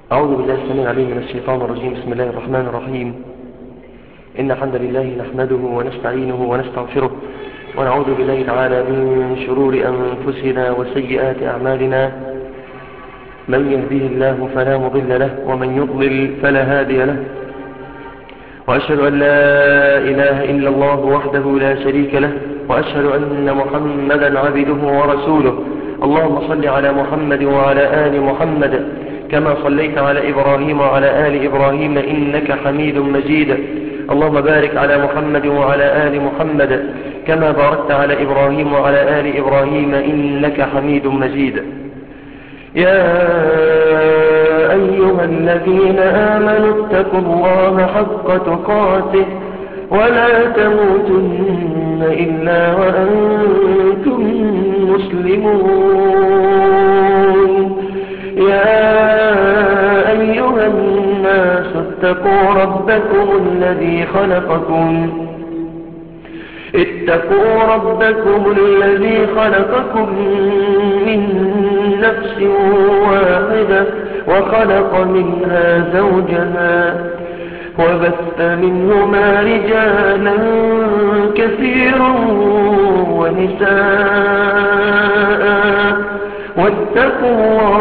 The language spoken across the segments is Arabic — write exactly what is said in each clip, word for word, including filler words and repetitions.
أعوذ بالله السميع العليم من الشيطان الرجيم. بسم الله الرحمن الرحيم. إن الحمد لله نحمده ونستعينه ونستغفره ونعوذ بالله تعالى من شرور أنفسنا وسيئات أعمالنا. من يهده الله فلا مضل له ومن يضلل فلا هادي له، وأشهد أن لا إله إلا الله وحده لا شريك له، وأشهد أن محمدا عبده ورسوله. اللهم صل على محمد وعلى آل محمد كما صليت على إبراهيم وعلى آل إبراهيم إنك حميد مجيد. اللهم بارك على محمد وعلى آل محمد كما باركت على إبراهيم وعلى آل إبراهيم إنك حميد مجيد. يا أيها الذين آمنوا اتقوا الله حق تقاته ولا تموتن إلا وأنتم مسلمون. يا أيها الناس اتقوا ربكم الذي خلقكم اتقوا ربكم الذي خلقكم من نفس واحدة وخلق منها زوجها وبث منهما رجالا كثيرا ونساء واتقوا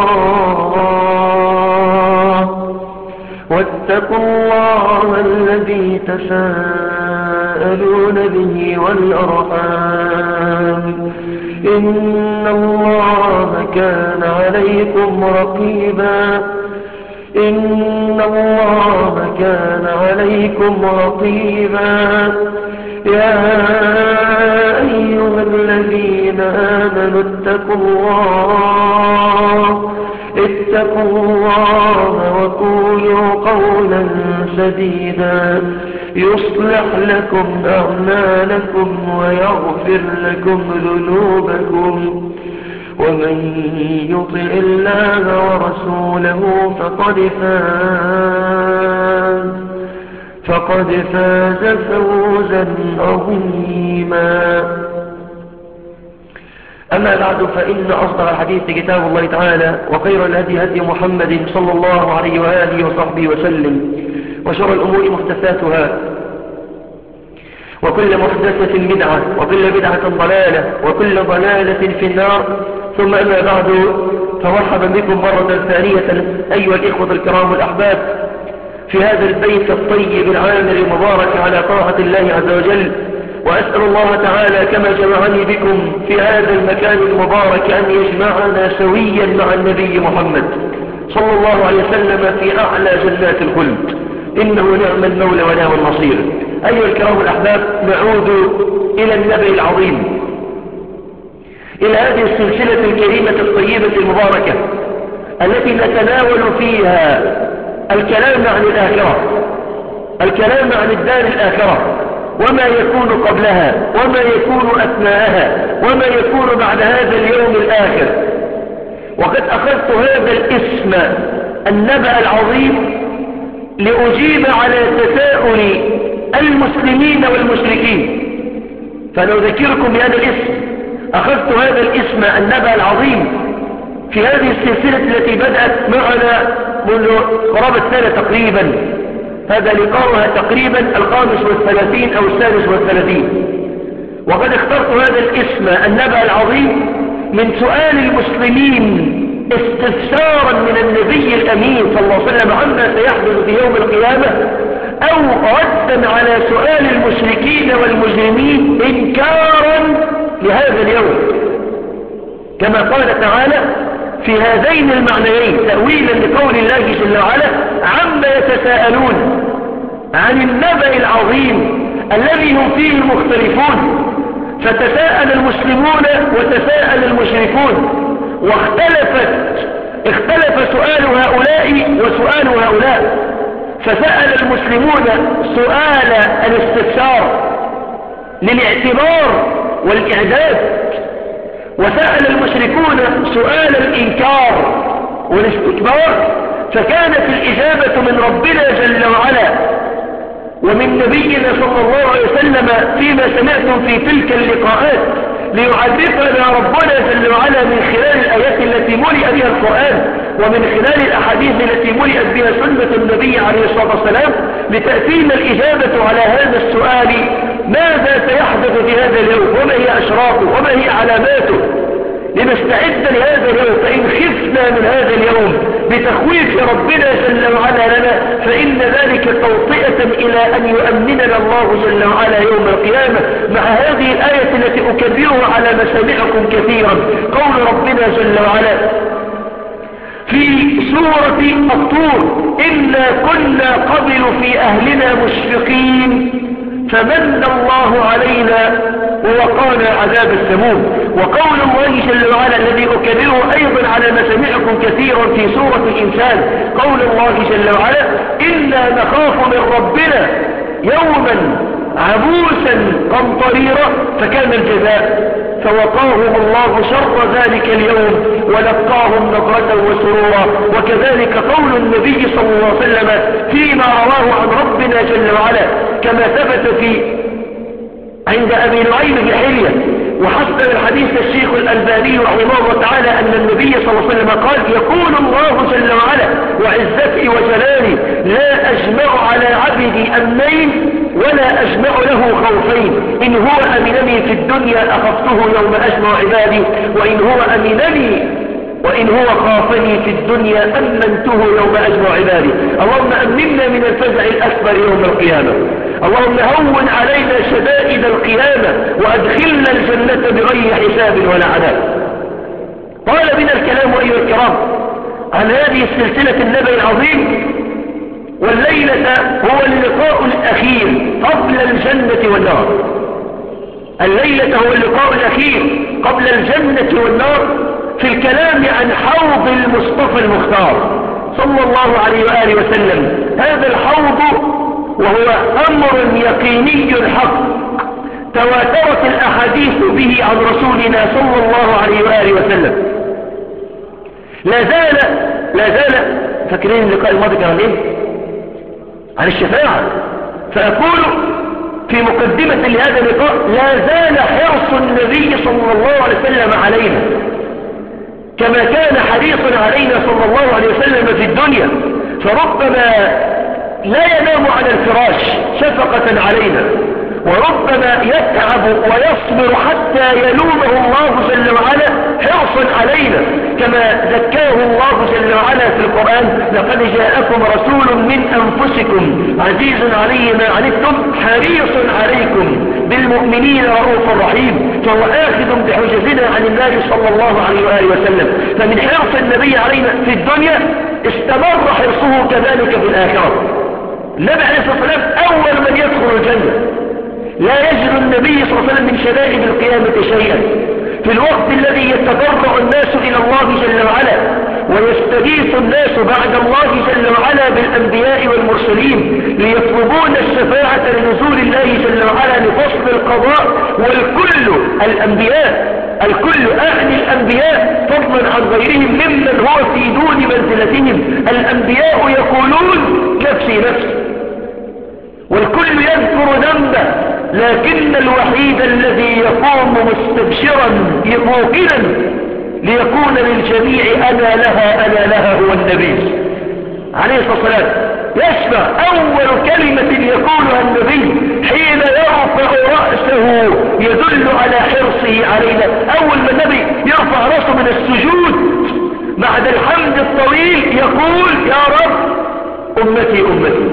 الله واتقوا الله الذي تساءلون به والأرحام إن الله كان عليكم رقيبا إن الله كان عليكم رقيبا. يا أيها الذين آمنوا اتقوا الله اتقوا الله وقولوا قولا سديدا يصلح لكم أعمالكم ويغفر لكم ذنوبكم، ومن يطع الله ورسوله فقد فاز فقد فاز فوزا عظيما. أما بعد، فإن أصدق الحديث كتاب الله تعالى، وخير الهدي هدي محمد صلى الله عليه وآله وصحبه وسلم، وشر الأمور محدثاتها، وكل محدثة بدعة، وكل بدعة ضلالة، وكل ضلالة في النار. ثم أما بعد، فمرحبا بكم مرة ثانية أيها الإخوة الكرام الأحباب في هذا البيت الطيب العامر المبارك على طاعة الله عز وجل. وأسأل الله تعالى كما جمعني بكم في هذا المكان المبارك أن يجمعنا سويا مع النبي محمد صلى الله عليه وسلم في أعلى جنات الخلد، إنه نعم المولى ونعم النصير. أيها الكرام الأحباب، نعود إلى النبي العظيم، إلى هذه السلسلة الكريمة الطيبة المباركة التي نتناول فيها الكلام عن الآخرة، الكلام عن الدار الآخرة، وما يكون قبلها وما يكون أثناءها وما يكون بعد هذا اليوم الآخر. وقد أخذت هذا الاسم النبأ العظيم لأجيب على تساؤل المسلمين والمشركين، فنذكركم بهذا الاسم. أخذت هذا الاسم النبأ العظيم في هذه السلسلة التي بدأت معنا منذ قرابة سنة تقريبا، هذا لقاؤها تقريبا الخامس والثلاثين أو السادس والثلاثين. وقد اخترت هذا الاسم النبأ العظيم من سؤال المسلمين استفسارا من النبي الأمين صلى الله عليه وسلم عما سيحدث في يوم القيامة، أو ردا على سؤال المشركين والمجرمين إنكارا لهذا اليوم، كما قال تعالى في هذين المعنيين تأويلا لقول الله جل وعلا: عما يتساءلون عن النبأ العظيم الذي هم فيه مختلفون. فتساءل المسلمون وتساءل المشركون، واختلفت اختلف سؤال هؤلاء وسؤال هؤلاء. فسأل المسلمون سؤال الاستفسار للاعتبار والإعداد، وسأل المشركون سؤال الإنكار والاستكبار. فكانت الإجابة من ربنا جل وعلا ومن نبينا صلى الله عليه وسلم فيما سمعتم في تلك اللقاءات ليعرفنا ربنا جل وعلا من خلال الآيات التي ملئ بها القرآن ومن خلال الأحاديث الأحاديث التي ملئت بها سنة النبي عليه الصلاة والسلام لتأتينا الإجابة على هذا السؤال: ماذا سيحدث في هذا اليوم، وما هي أشراطه، وما هي علاماته، لنستعد لهذا اليوم. فإن خفنا من هذا اليوم بتخويف ربنا جل وعلا لنا فإن ذلك توطئة إلى أن يؤمننا الله جل وعلا يوم القيامة. مع هذه الآية التي أكبرها على مسامعكم كثيرا، قول ربنا جل وعلا في سورة الطور: إنا كنا قبل في أهلنا مشفقين فمن الله علينا ووقانا عذاب السموم. وقول الله جل وعلا الذي أكرره أيضا على مسامعكم كثيرا في سورة الإنسان، قول الله جل وعلا: إنا نخاف من ربنا يوما عبوسا قمطريرا فكان الجزاء فوقاهم الله شر ذلك اليوم ولقاهم نظرة وسرورا. وكذلك قول النبي صلى الله عليه وسلم فيما رواه عن ربنا جل وعلا كما ثبت في عند أبي نعيم بن حلية وحسن الحديث الشيخ الألباني رحمه الله تعالى أن النبي صلى الله عليه وسلم قال: يقول الله جل وعلا وعزتي وجلالي: لا أجمع على عبدي أمنين ولا أجمع له خوفين، إن هو أمنني في الدنيا أخفته يوم أجمع عبادي، وإن هو أمنني وإن هو خافني في الدنيا أمنته يوم أجمع عبادي. اللهم أمنا من الفزع الأكبر يوم القيامة، اللهم هون علينا شدائد القيامة وأدخلنا الجنة بغير حساب ولا عذاب. طال بنا الكلام أيها الكرام عن هذه السلسلة النبي العظيم، والليلة هو اللقاء الأخير قبل الجنة والنار. الليلة هو اللقاء الأخير قبل الجنة والنار في الكلام عن حوض المصطفى المختار صلى الله عليه وآله وسلم. هذا الحوض وهو أمر يقيني حق تواترت الأحاديث به عن رسولنا صلى الله عليه وآله وسلم. لا زال لا زال فاكرين اللقاء الماضي كان عن ايه؟ عن الشفاعة. فأقول في مقدمة لهذا اللقاء: لا زال حرص النبي صلى الله عليه وسلم علينا كما كان حريصا علينا صلى الله عليه وسلم في الدنيا، فربما لا ينام على الفراش شفقة علينا، وربما يتعب ويصبر حتى يلومه الله جل وعلا حرصا علينا، كما ذكاه الله جل وعلا في القرآن: لقد جاءكم رسول من أنفسكم عزيز عليه ما عنتم حريص عليكم بالمؤمنين رؤوف رحيم. فهو آخذ بحجزنا عن النبي صلى الله عليه وآله وسلم. فمن حرص النبي علينا في الدنيا استمر حرصه كذلك في الآخرة. النبي عليه الصلاة والسلام أول من يدخل الجنة، لا يجد النبي صلى الله عليه وسلم من شدائد القيامة شيئا. في الوقت الذي يتضرع الناس إلى الله جل وعلا ويستغيث الناس بعد الله جل وعلا بالأنبياء والمرسلين ليطلبون الشفاعة لنزول الله جل وعلا لفصل القضاء، والكل الأنبياء الكل أعني الأنبياء فضلا عن غيرهم ممن هو في دون منزلتهم. الأنبياء يقولون نفسي نفسي، والكل يذكر ذنبه، لكن الوحيد الذي يقوم مستبشرا موقنا ليكون للجميع أنا لها أنا لها هو النبي عليه الصلاة والسلام. يسمع أول كلمة يقولها النبي حين يرفع رأسه يدل على حرصه علينا. أول ما النبي يرفع رأسه من السجود بعد الحمد الطويل يقول: يا رب أمتي أمتي.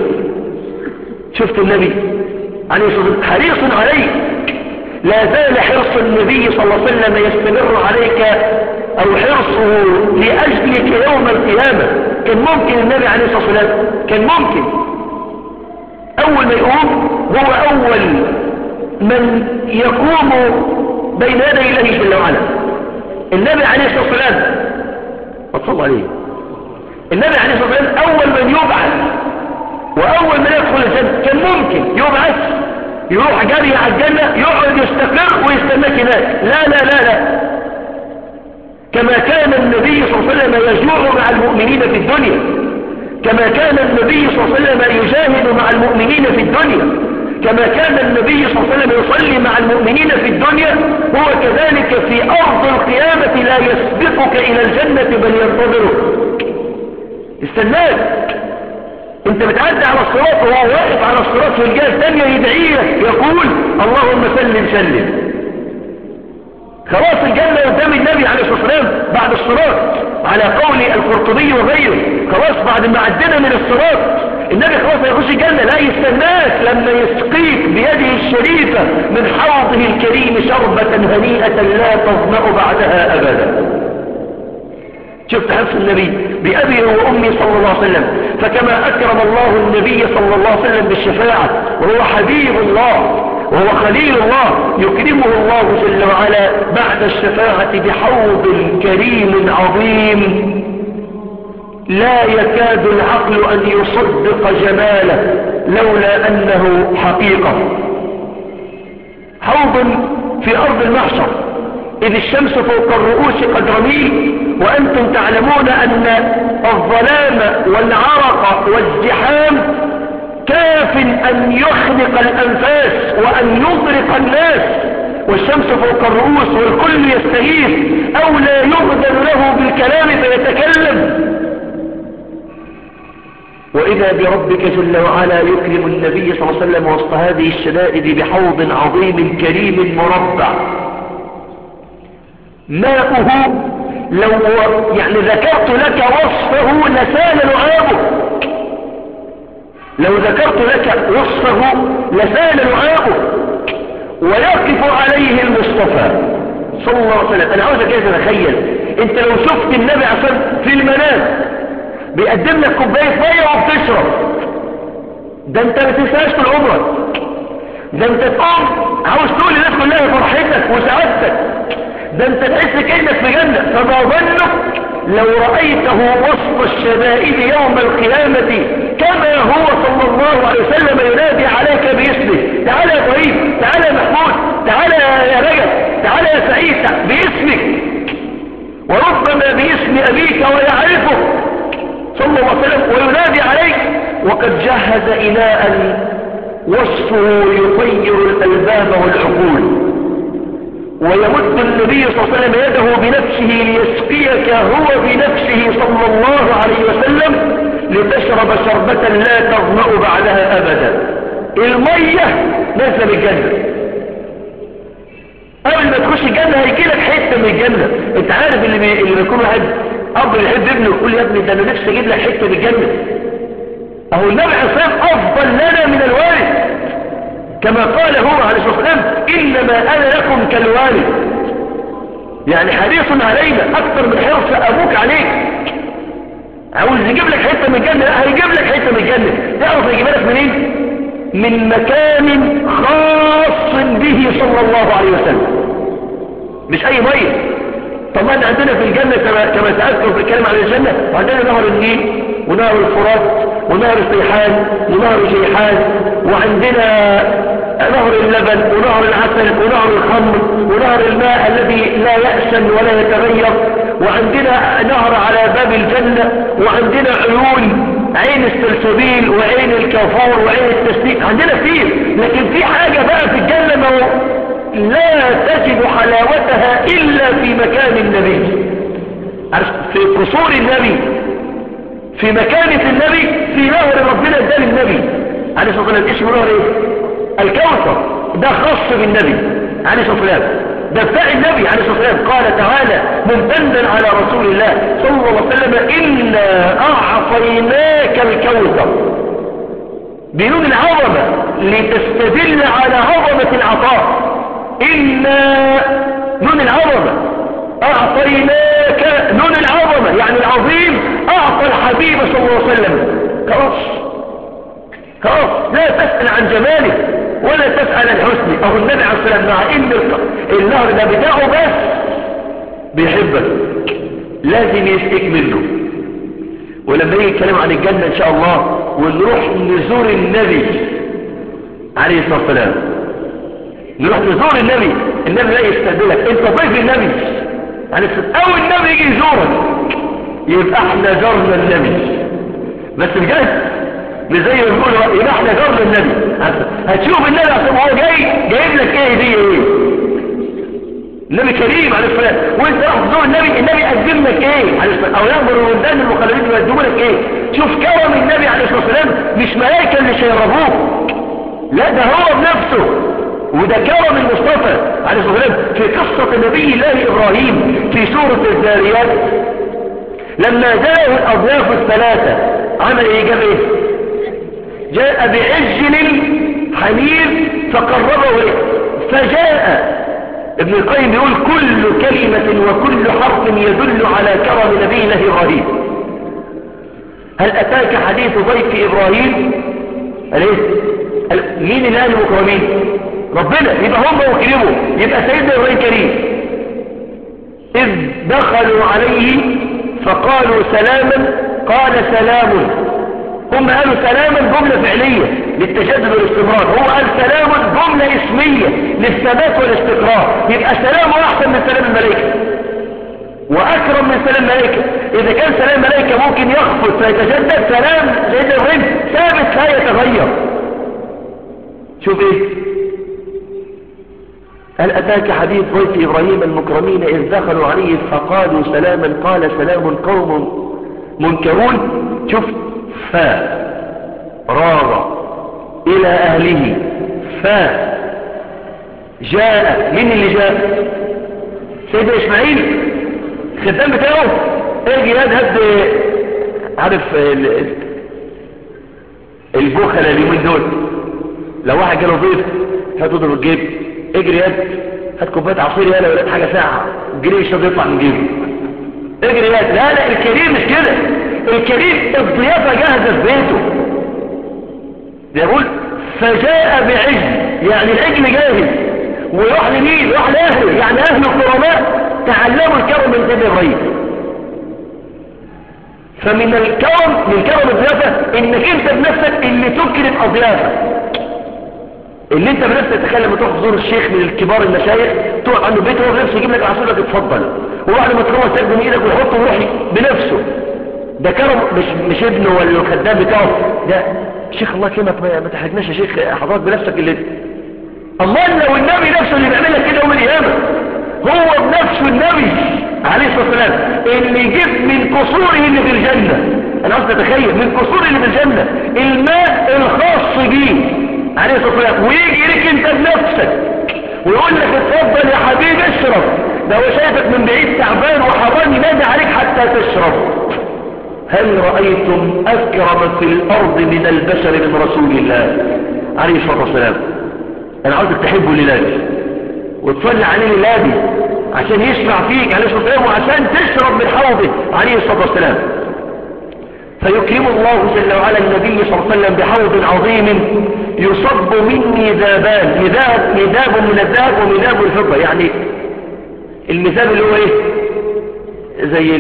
شفت النبي عليه الصلاة والسلام حريص عليك. لا زال حرص النبي صلى الله عليه وسلم يستمر عليك، أو حرصه لأجلك يوم القيامة. كان ممكن النبي عليه الصلاة والسلام كان ممكن أول ما يقوم هو أول من يقوم بين يدي الله جل وعلا. النبي عليه الصلاة والسلام صلى عليه النبي عليه الصلاة والسلام أول من يبعث وأول من يدخل الجنة. كان ممكن يبعث يروح جري على الجنة يقعد يستقر ويستناك هناك. لا لا لا لا كما كان النبي صلى الله عليه وسلم يجوع مع المؤمنين في الدنيا، كما كان النبي صلى الله عليه وسلم يجاهد مع المؤمنين في الدنيا، كما كان النبي صلى الله عليه وسلم يصلي مع المؤمنين في الدنيا، هو كذلك في أرض القيامة لا يسبقك إلى الجنة بل ينتظرك. استناك. انت بتعدي على الصراط وهو واقف على الصراط في الجهة الثانية يدعي لك يقول اللهم سلم سلم. خلاص الجنة قدام النبي عليه الصلاة والسلام بعد الصراط على قول القرطبي وغيره. خلاص بعد ما عدنا من الصراط النبي خلاص هيخش الجنة. لا، يستناك لما يسقيك بيده الشريفة من حوضه الكريم شربة هنيئة لا تظمأ بعدها أبدا. شفت حرص النبي بأبي وأمي صلى الله عليه وسلم. فكما أكرم الله النبي صلى الله عليه وسلم بالشفاعة وهو حبيب الله وهو خليل الله، يكرمه الله جل وعلا بعد الشفاعة بحوض كريم عظيم لا يكاد العقل أن يصدق جماله لولا أنه حقيقة. حوض في أرض المحشر إذ الشمس فوق الرؤوس قد رميل، وأنتم تعلمون أن الظلام والعرق والزحام كاف أن يخنق الأنفاس وأن يغرق الناس، والشمس فوق الرؤوس والكل يستغيث أو لا يؤذن له بالكلام فيتكلم. وإذا بربك جل وعلا يكرم النبي صلى الله عليه وسلم وسط هذه الشدائد بحوض عظيم كريم مربع ماؤه لو يعني ذكرت لك وصفه لسال لعابه. لو ذكرت لك وصفه لسال لعابه ويقف عليه المصطفى صلى الله عليه وسلم. أنا عاوزك كيف تتخيل أنت لو شفت النبي عشان في المنام بيقدم لك كوباية مية وبتشرب، ده انت ما تنساش في العمر، ده انت تقوم عاوز تقول للناس كلها فرحتك وسعادتك، ده انت تحس كأنك في جنة. فما ظنك لو رأيته وسط الشدائد يوم القيامة كما هو صلى الله عليه وسلم ينادي عليك باسمه. تعالى يا ضعيف، تعالى يا محمود، تعالى يا رجل، تعالى يا سعيد، باسمك وربما باسم أبيك ويعرفك صلى الله عليه وسلم وينادي عليك وقد جهز إناء وصفه يطير الألباب والعقول. ويمد النبي صلى الله عليه وسلم يده بنفسه ليسقيك هو بنفسه صلى الله عليه وسلم لتشرب شربة لا تظمأ بعدها أبدا. المية نازلة من الجنة، قبل ما تخش الجنة هيجي لك حتة من الجنة. انت عارف اللي, بي... اللي بيكون واحد أب يحب ابنه يقول يا ابني ده أنا نفسي أجيب لك حتة من الجنة. أهو النبي عليه الصلاة والسلام أفضل لنا من الوالد كما قال هو عليه الصلاة والسلام إنما أنا لكم كالوالد، يعني حريص علينا أكثر من حرص أبوك عليك. عاوز يجيب لك حتة من الجنة، لا هيجيب لك حتة من الجنة. تعرف يجيب لك منين؟ من مكان خاص به صلى الله عليه وسلم، مش أي مية. طبعا عندنا في الجنة كما, كما سأذكر في الكلام عن الجنة عندنا نهر النيل ونهر الفرات ونهر السيحان ونهر جيحان، وعندنا نهر اللبن ونهر العسل ونهر الخمر ونهر الماء الذي لا يأسن ولا يتغير، وعندنا نهر على باب الجنة، وعندنا عيون عين السلسبيل وعين الكافور وعين التسنيم. عندنا كتير، لكن في حاجة بقى في الجنة ما لا تجد حلاوتها إلا في مكان النبي، في قصور النبي، في مكانة النبي، في نهر ربنا ادى للنبي عليه الصلاة والسلام. اسمه نهر ايه؟ الكوثر. ده خاص بالنبي عليه الصلاة والسلام، ده بتاع النبي عليه الصلاة والسلام. قال تعالى ممتدا على رسول الله صلى الله عليه وسلم إنا أعطيناك الكوثر بنون العظمة لتستدل على عظمة العطاء. إنا نون العظمة أعطيناك نون العظمة يعني العظيم أعطى الحبيب صلى الله عليه وسلم. خلاص خلاص لا تسأل عن جماله ولا تسأل عن حسنه. أو النبي عليه الصلاة والسلام مع إن النهر ده بتاعه بس بيحبك لازم يسقيك منه. ولما يجي الكلام عن الجنة إن شاء الله ونروح نزور النبي عليه الصلاة والسلام، نروح نزور النبي، النبي لا يستقبلك، انت ضيف النبي عليه الصلاة، او النبي يجي يزورك يبقى احنا زرنا النبي. بس بجد مش زي ما بيقولوا يبقى احنا زرنا النبي. هتشوف النبي عشان هو جاي جايب لك ايه دي ايه، النبي كريم عليه الصلاة والسلام، وانت راح تزور النبي، النبي قدم لك ايه عليه الصلاة، او يأمر الولدان المخلدين يقدموا لك ايه؟ شوف كرم النبي عليه الصلاة والسلام، مش ملائكة اللي شيربوه، لا ده هو بنفسه، وده كرم المصطفى عليه الصلاة والسلام. في قصة نبي الله إبراهيم في سورة الذاريات، لما جاءه الأضياف الثلاثة عمل ايه؟ جاب ايه؟ جاء بعجل حنيف فقربه إيه؟ فجاء ابن القيم يقول كل كلمة وكل حرف يدل على كرم نبي الله إبراهيم. هل أتاك حديث ضيف إبراهيم؟ أليه؟ مين اللي قال المكرمين؟ ربنا، يبقى هم مكرموا، يبقى سيدنا إبراهيم كريم. إذ دخلوا عليه فقالوا سلاما قال سلام. هم قالوا سلاما جملة فعلية للتشدد والاستمرار، هو قال سلام جملة اسمية للثبات والاستقرار، يبقى سلام أحسن من سلام الملائكة وأكرم من سلام الملائكة. إذا كان سلام الملائكة ممكن يخفض فيتجدد، سلام سيدنا إبراهيم ثابت لا يتغير. شوف إيه؟ هل أتاك حديث ضيف إبراهيم المكرمين إذ دخلوا عليه فقالوا سلاما قال سلام قوم منكرون. شوف، فراغ إلى أهله فجاء. من اللي جاء؟ سيدنا إسماعيل الخدام بتاعه. اجي ياد هد عارف البخلة اليومين دول، لو واحد جاله ضيف هاتوا ضيف الجيب، اجري ياد هات كوبايه عصير يالا ولاد حاجه ساعه، جري الشاب يطلع من جيبه، اجري ياد. لا لا، الكريم مش كده، الكريم الضيافه جاهزه في بيته. يقول فجاء بعجل، يعني العجل جاهز، ويروح لمين؟ يروح لاهله، يعني اهله الكرماء تعلموا الكرم من سيدنا ابراهيم. فمن الكرم، من كرم الضيافه انك انت بنفسك اللي تكرم اضيافك، اللي انت بنفسك. تخيل لما تروح تزور الشيخ من الكبار المشايخ، تقعد عنده بيته هو بنفسه يجيب لك عصير لك اتفضل، وبعد ما تخلص تاخده من ايدك ويحطه ويروح بنفسه. ده كرم، مش مش ابنه ولا الخدام بتاعه. ده شيخ الله يكرمك، ما تحرجناش يا شيخ، حضرتك بنفسك اللي. امال لو النبي نفسه اللي بيعمل لك كده يوم القيامه، هو بنفسه النبي عليه الصلاه والسلام اللي يجيب من قصوره اللي في الجنه، انا قصدي اتخيل من قصوره اللي في الجنه الماء الخاص بيه عليه الصلاه والسلام، ويجي لك انت بنفسك ويقول لك اتفضل يا حبيبي اشرب، ده هو شايفك من بعيد تعبان وحران ينادي عليك حتى تشرب. هل رأيتم أكرم في الأرض من البشر من رسول الله عليه الصلاة والسلام؟ أنا عاوزك تحبه لله وتصلي عليه لله عشان يشفع فيك عليه الصلاة والسلام، وعشان تشرب من حوضه عليه الصلاة والسلام. فيكرم الله جل وعلا النبي صلى الله عليه وسلم بحوض عظيم يصب مني ذابان، مذاب مذاب من الذهب ومذاب الفضة، يعني المذاب اللي هو ايه؟ زي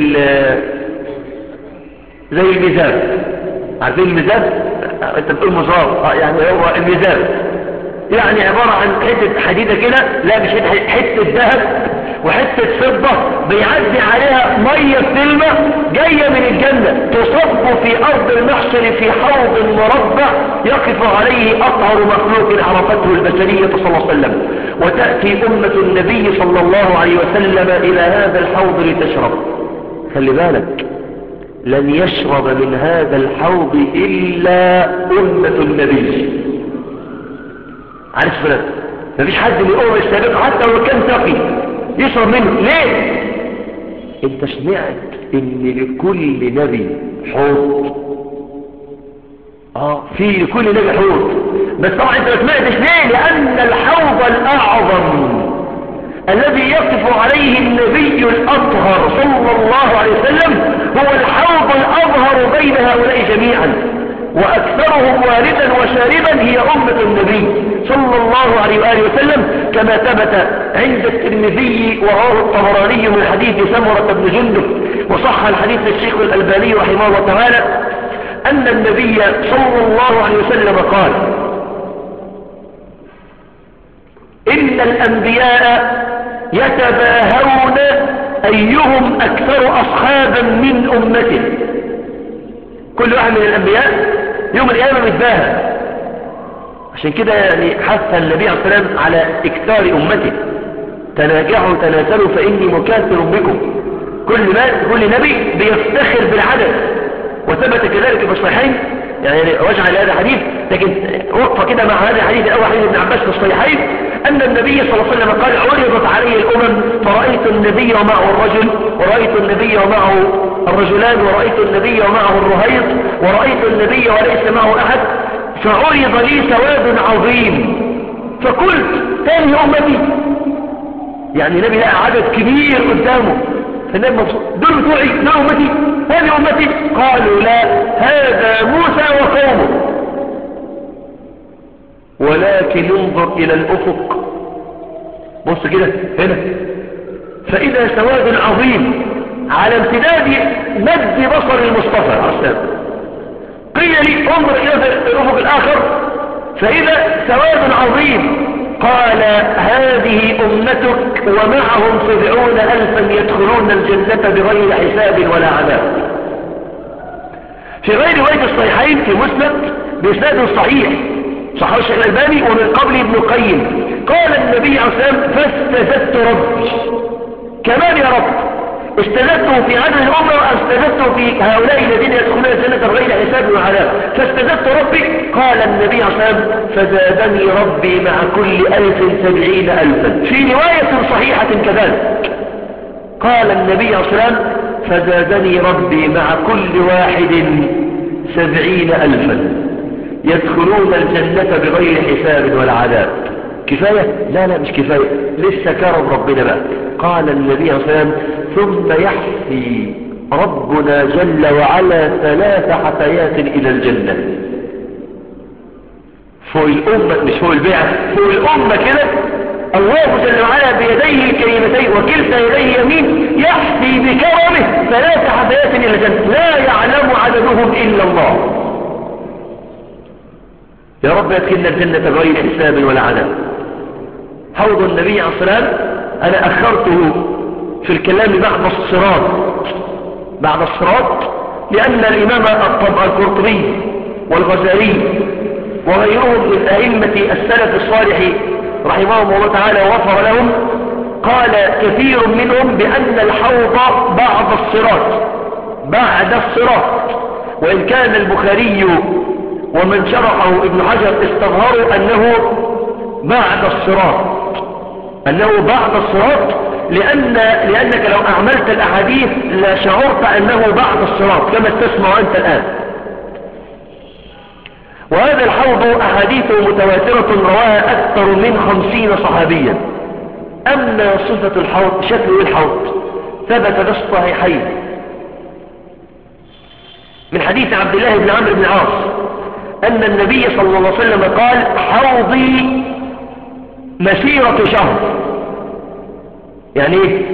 زي المذاب، عارفين المذاب؟ انت بتقول مزار، يعني هو المذاب يعني عبارة عن حتة حديدة كده، لا مش حتة ذهب وحتة فضة بيعدي عليها مية سلمة جاية من الجنة، تصب في أرض المحشر في حوض مربع يقف عليه أطهر مخلوق عرفته البشرية صلى الله عليه وسلم، وتأتي أمة النبي صلى الله عليه وسلم إلى هذا الحوض لتشرب. خلي بالك، لن يشرب من هذا الحوض إلا أمة النبي. عارف فلان مفيش حد من الأمم السابقة حتى لو كان تقي يشرب منه. ليه؟ انت سمعت ان لكل نبي حوض؟ اه في لكل نبي حوض، بس طبعا انت ما سمعتش ليه؟ لأن الحوض الأعظم الذي يقف عليه النبي الأطهر صلى الله عليه وسلم هو الحوض الأظهر بين هؤلاء جميعا، وأكثرهم واردا وشاربا هي أمة النبي صلى الله عليه وآله وسلم، كما ثبت عند الترمذي ورواه الطبراني من حديث سمرة بن جندب، وصح الحديث الشيخ الألباني رحمه الله تعالى أن النبي صلى الله عليه وسلم قال: إن الأنبياء يتباهون أيهم أكثر أصحابا من أمته. كل واحد من الأنبياء يوم القيامة متباهى، عشان كده يعني حث النبي عليه الصلاة والسلام على إكثار أمته. تناجحوا تناسلوا فإني مكاثر بكم. كل ما كل نبي بيفتخر بالعدد، وثبت كذلك في الصحيحين، يعني رجع لهذا الحديث، لكن وقفة كده مع هذا الحديث الأول حديث ابن عباس في الصحيحين، أن النبي صلى الله عليه وسلم قال عرضت علي الأمم فرأيت النبي ومعه الرجل، ورأيت النبي ومعه الرجلان، ورأيت النبي ومعه الرهيط، ورأيت النبي وليس معه أحد، فعرض لي سواد عظيم فقلت تاني أمتي، يعني النبي لقى عدد كبير قدامه، فالنبي مبسوط، دول بتوعي، دول أمتي، هذه أمتي. قالوا لا، هذا موسى وقومه، ولكن انظر إلى الأفق، بص كده هنا، فإذا سواد عظيم على امتداد مد بصر المصطفى عليه السلام. قيل لي انظر إلى الأفق الآخر، فإذا سواد عظيم، قال هذه أمتك ومعهم سبعون ألفا يدخلون الجنة بغير حساب ولا عذاب. في غير رواية الصحيحين في مسند بإسناد صحيح صحيح الشيخ الألباني ومن قبل ابن القيم، قال النبي عليه الصلاة والسلام فاستزدت ربي، كمان يا رب استزدته في عدد الأمة واستزدته في هؤلاء الذين يدخلون الجنة بغير حساب وعذاب، فاستزدت ربي. قال النبي عليه الصلاة والسلام فزادني ربي مع كل ألف سبعين ألفا. في رواية صحيحة كذلك قال النبي عليه الصلاة والسلام فزادني ربي مع كل واحد سبعين ألفا يدخلون الجنة بغير حساب ولا عذاب. كفاية؟ لا لا مش كفاية، لسه كرم ربنا بقى. قال النبي عليه الصلاة والسلام ثم يحفي ربنا جل وعلا ثلاث حفيات إلى الجنة، فوق الأمة مش فوق البيعة، فوق الأمة كده الله جل وعلا بيديه الكريمتين وكلتا يديه يمين يحفي بكرمه ثلاث حفيات إلى الجنة لا يعلم عددهم إلا الله. يا رب يدخلنا الجنة بغير حساب ولا عذاب. حوض النبي عليه الصلاة والسلام أنا أخرته في الكلام بعد الصراط، بعد الصراط لأن الإمام القرطبي والغزالي وغيرهم من أئمة السلف الصالح رحمهم الله تعالى وغفر لهم قال كثير منهم بأن الحوض بعد الصراط، بعد الصراط، وإن كان البخاري ومن شرحه ابن حجر استظهروا أنه بعد الصراط، أنه بعد الصراط، لأن لأنك لو أعملت الأحاديث لشعرت أنه بعد الصراط كما تسمع أنت الآن. وهذا الحوض أحاديثه متواترة رواها أكثر من خمسين صحابيا. أما صفة الحوض شكل الحوض ثبت في الصحيحين من حديث عبد الله بن عمرو بن العاص أن النبي صلى الله عليه وسلم قال حوضي مسيرة شهر. يعني ايه؟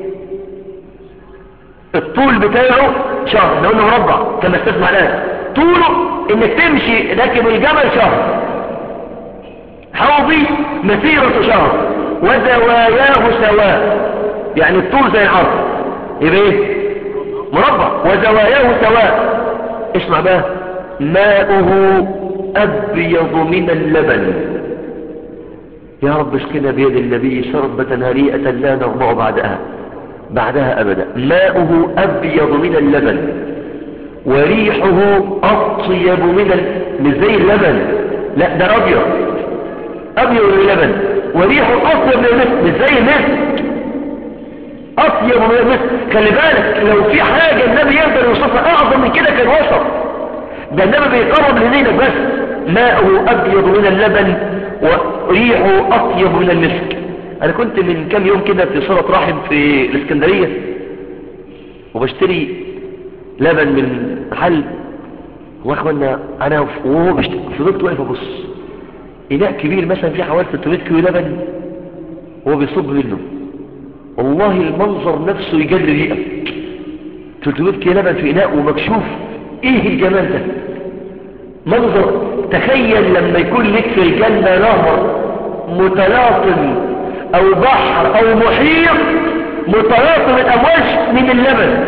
الطول بتاعه شهر، احنا قلنا مربع كما استسمع الآن، طوله انك تمشي راكب الجمل شهر. حوضي مسيرة شهر وزواياه سواء، يعني الطول زي العرض يبقى ايه؟ مربع. وزواياه سواء، اسمع بقى، ماؤه أبيض من اللبن. يا رب اسقنا بيد النبي شربة هنيئة لا نظمأ بعدها بعدها أبدا. ماؤه أبيض من اللبن وريحه أطيب من ال... مش زي اللبن، لا ده أبيض، أبيض من اللبن وريحه أطيب من المسك، مش زي المسك، أطيب من المسك. خلي بالك لو في حاجة النبي يقدر يوصفها أعظم من كده كان وصف، ده النبي بيقرب لذينك بس. ماؤه أبيض من اللبن وريحه أطيب من المسك. أنا كنت من كام يوم كده في صلة رحم في الإسكندرية وبشتري لبن من محل، واخوانا أنا وهو فضلت واقف أبص، إناء كبير مثلا فيه حوالي ثلاثمائة كيلو لبن وهو بيصب منه، والله المنظر نفسه يجري ريقك. ثلاثمائة كيلو لبن في إناء ومكشوف، إيه الجمال ده؟ منظر. تخيل لما يكون لك في الجنة نهر متلاطم او بحر او محيط متلاطم الامواج من اللبن،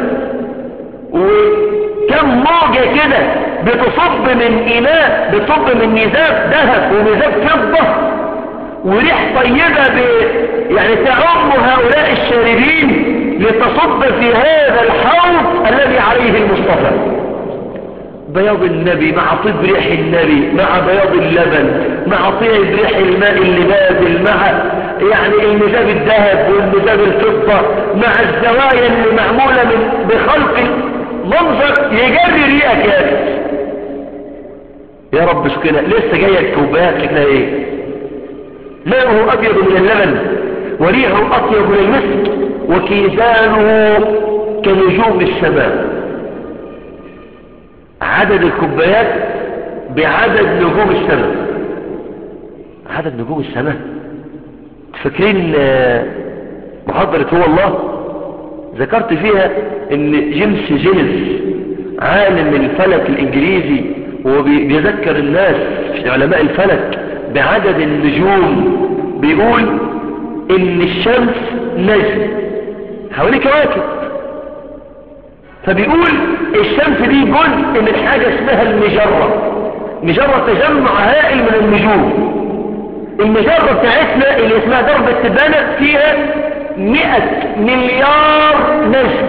وكم موجة كده بتصب من اناء، بتصب من ميزاب ذهب وميزاب فضة، وريح طيبة ب... يعني تعم هؤلاء الشاربين لتصب في هذا الحوض الذي عليه المصطفى. بياض النبي مع طيب ريح النبي مع بياض اللبن مع طيب ريح الماء اللي نازل مع يعني المزاب الذهب والمزاب الفضة مع الزوايا اللي معمولة من بخلق منظر يجري ريقك يا أخي. يا رب اسكنها لسه جاية الكوبايات شكلها ايه؟ ماءه أبيض من اللبن وريحه أطيب من المسك وكيزانه كنجوم السماء. عدد الكوبايات بعدد نجوم السماء. عدد نجوم السماء. فاكرين محاضرة هو الله ذكرت فيها ان جيمس جينيس عالم الفلك الانجليزي وبيذكر الناس في علماء الفلك بعدد النجوم، بيقول ان الشمس نجم حوالي كواكب، فبيقول الشمس دي جزء من حاجة اسمها المجرة. مجرة تجمع هائل من النجوم. المجرة بتاعتنا اللي اسمها درب التبانة فيها مئة مليار نجم،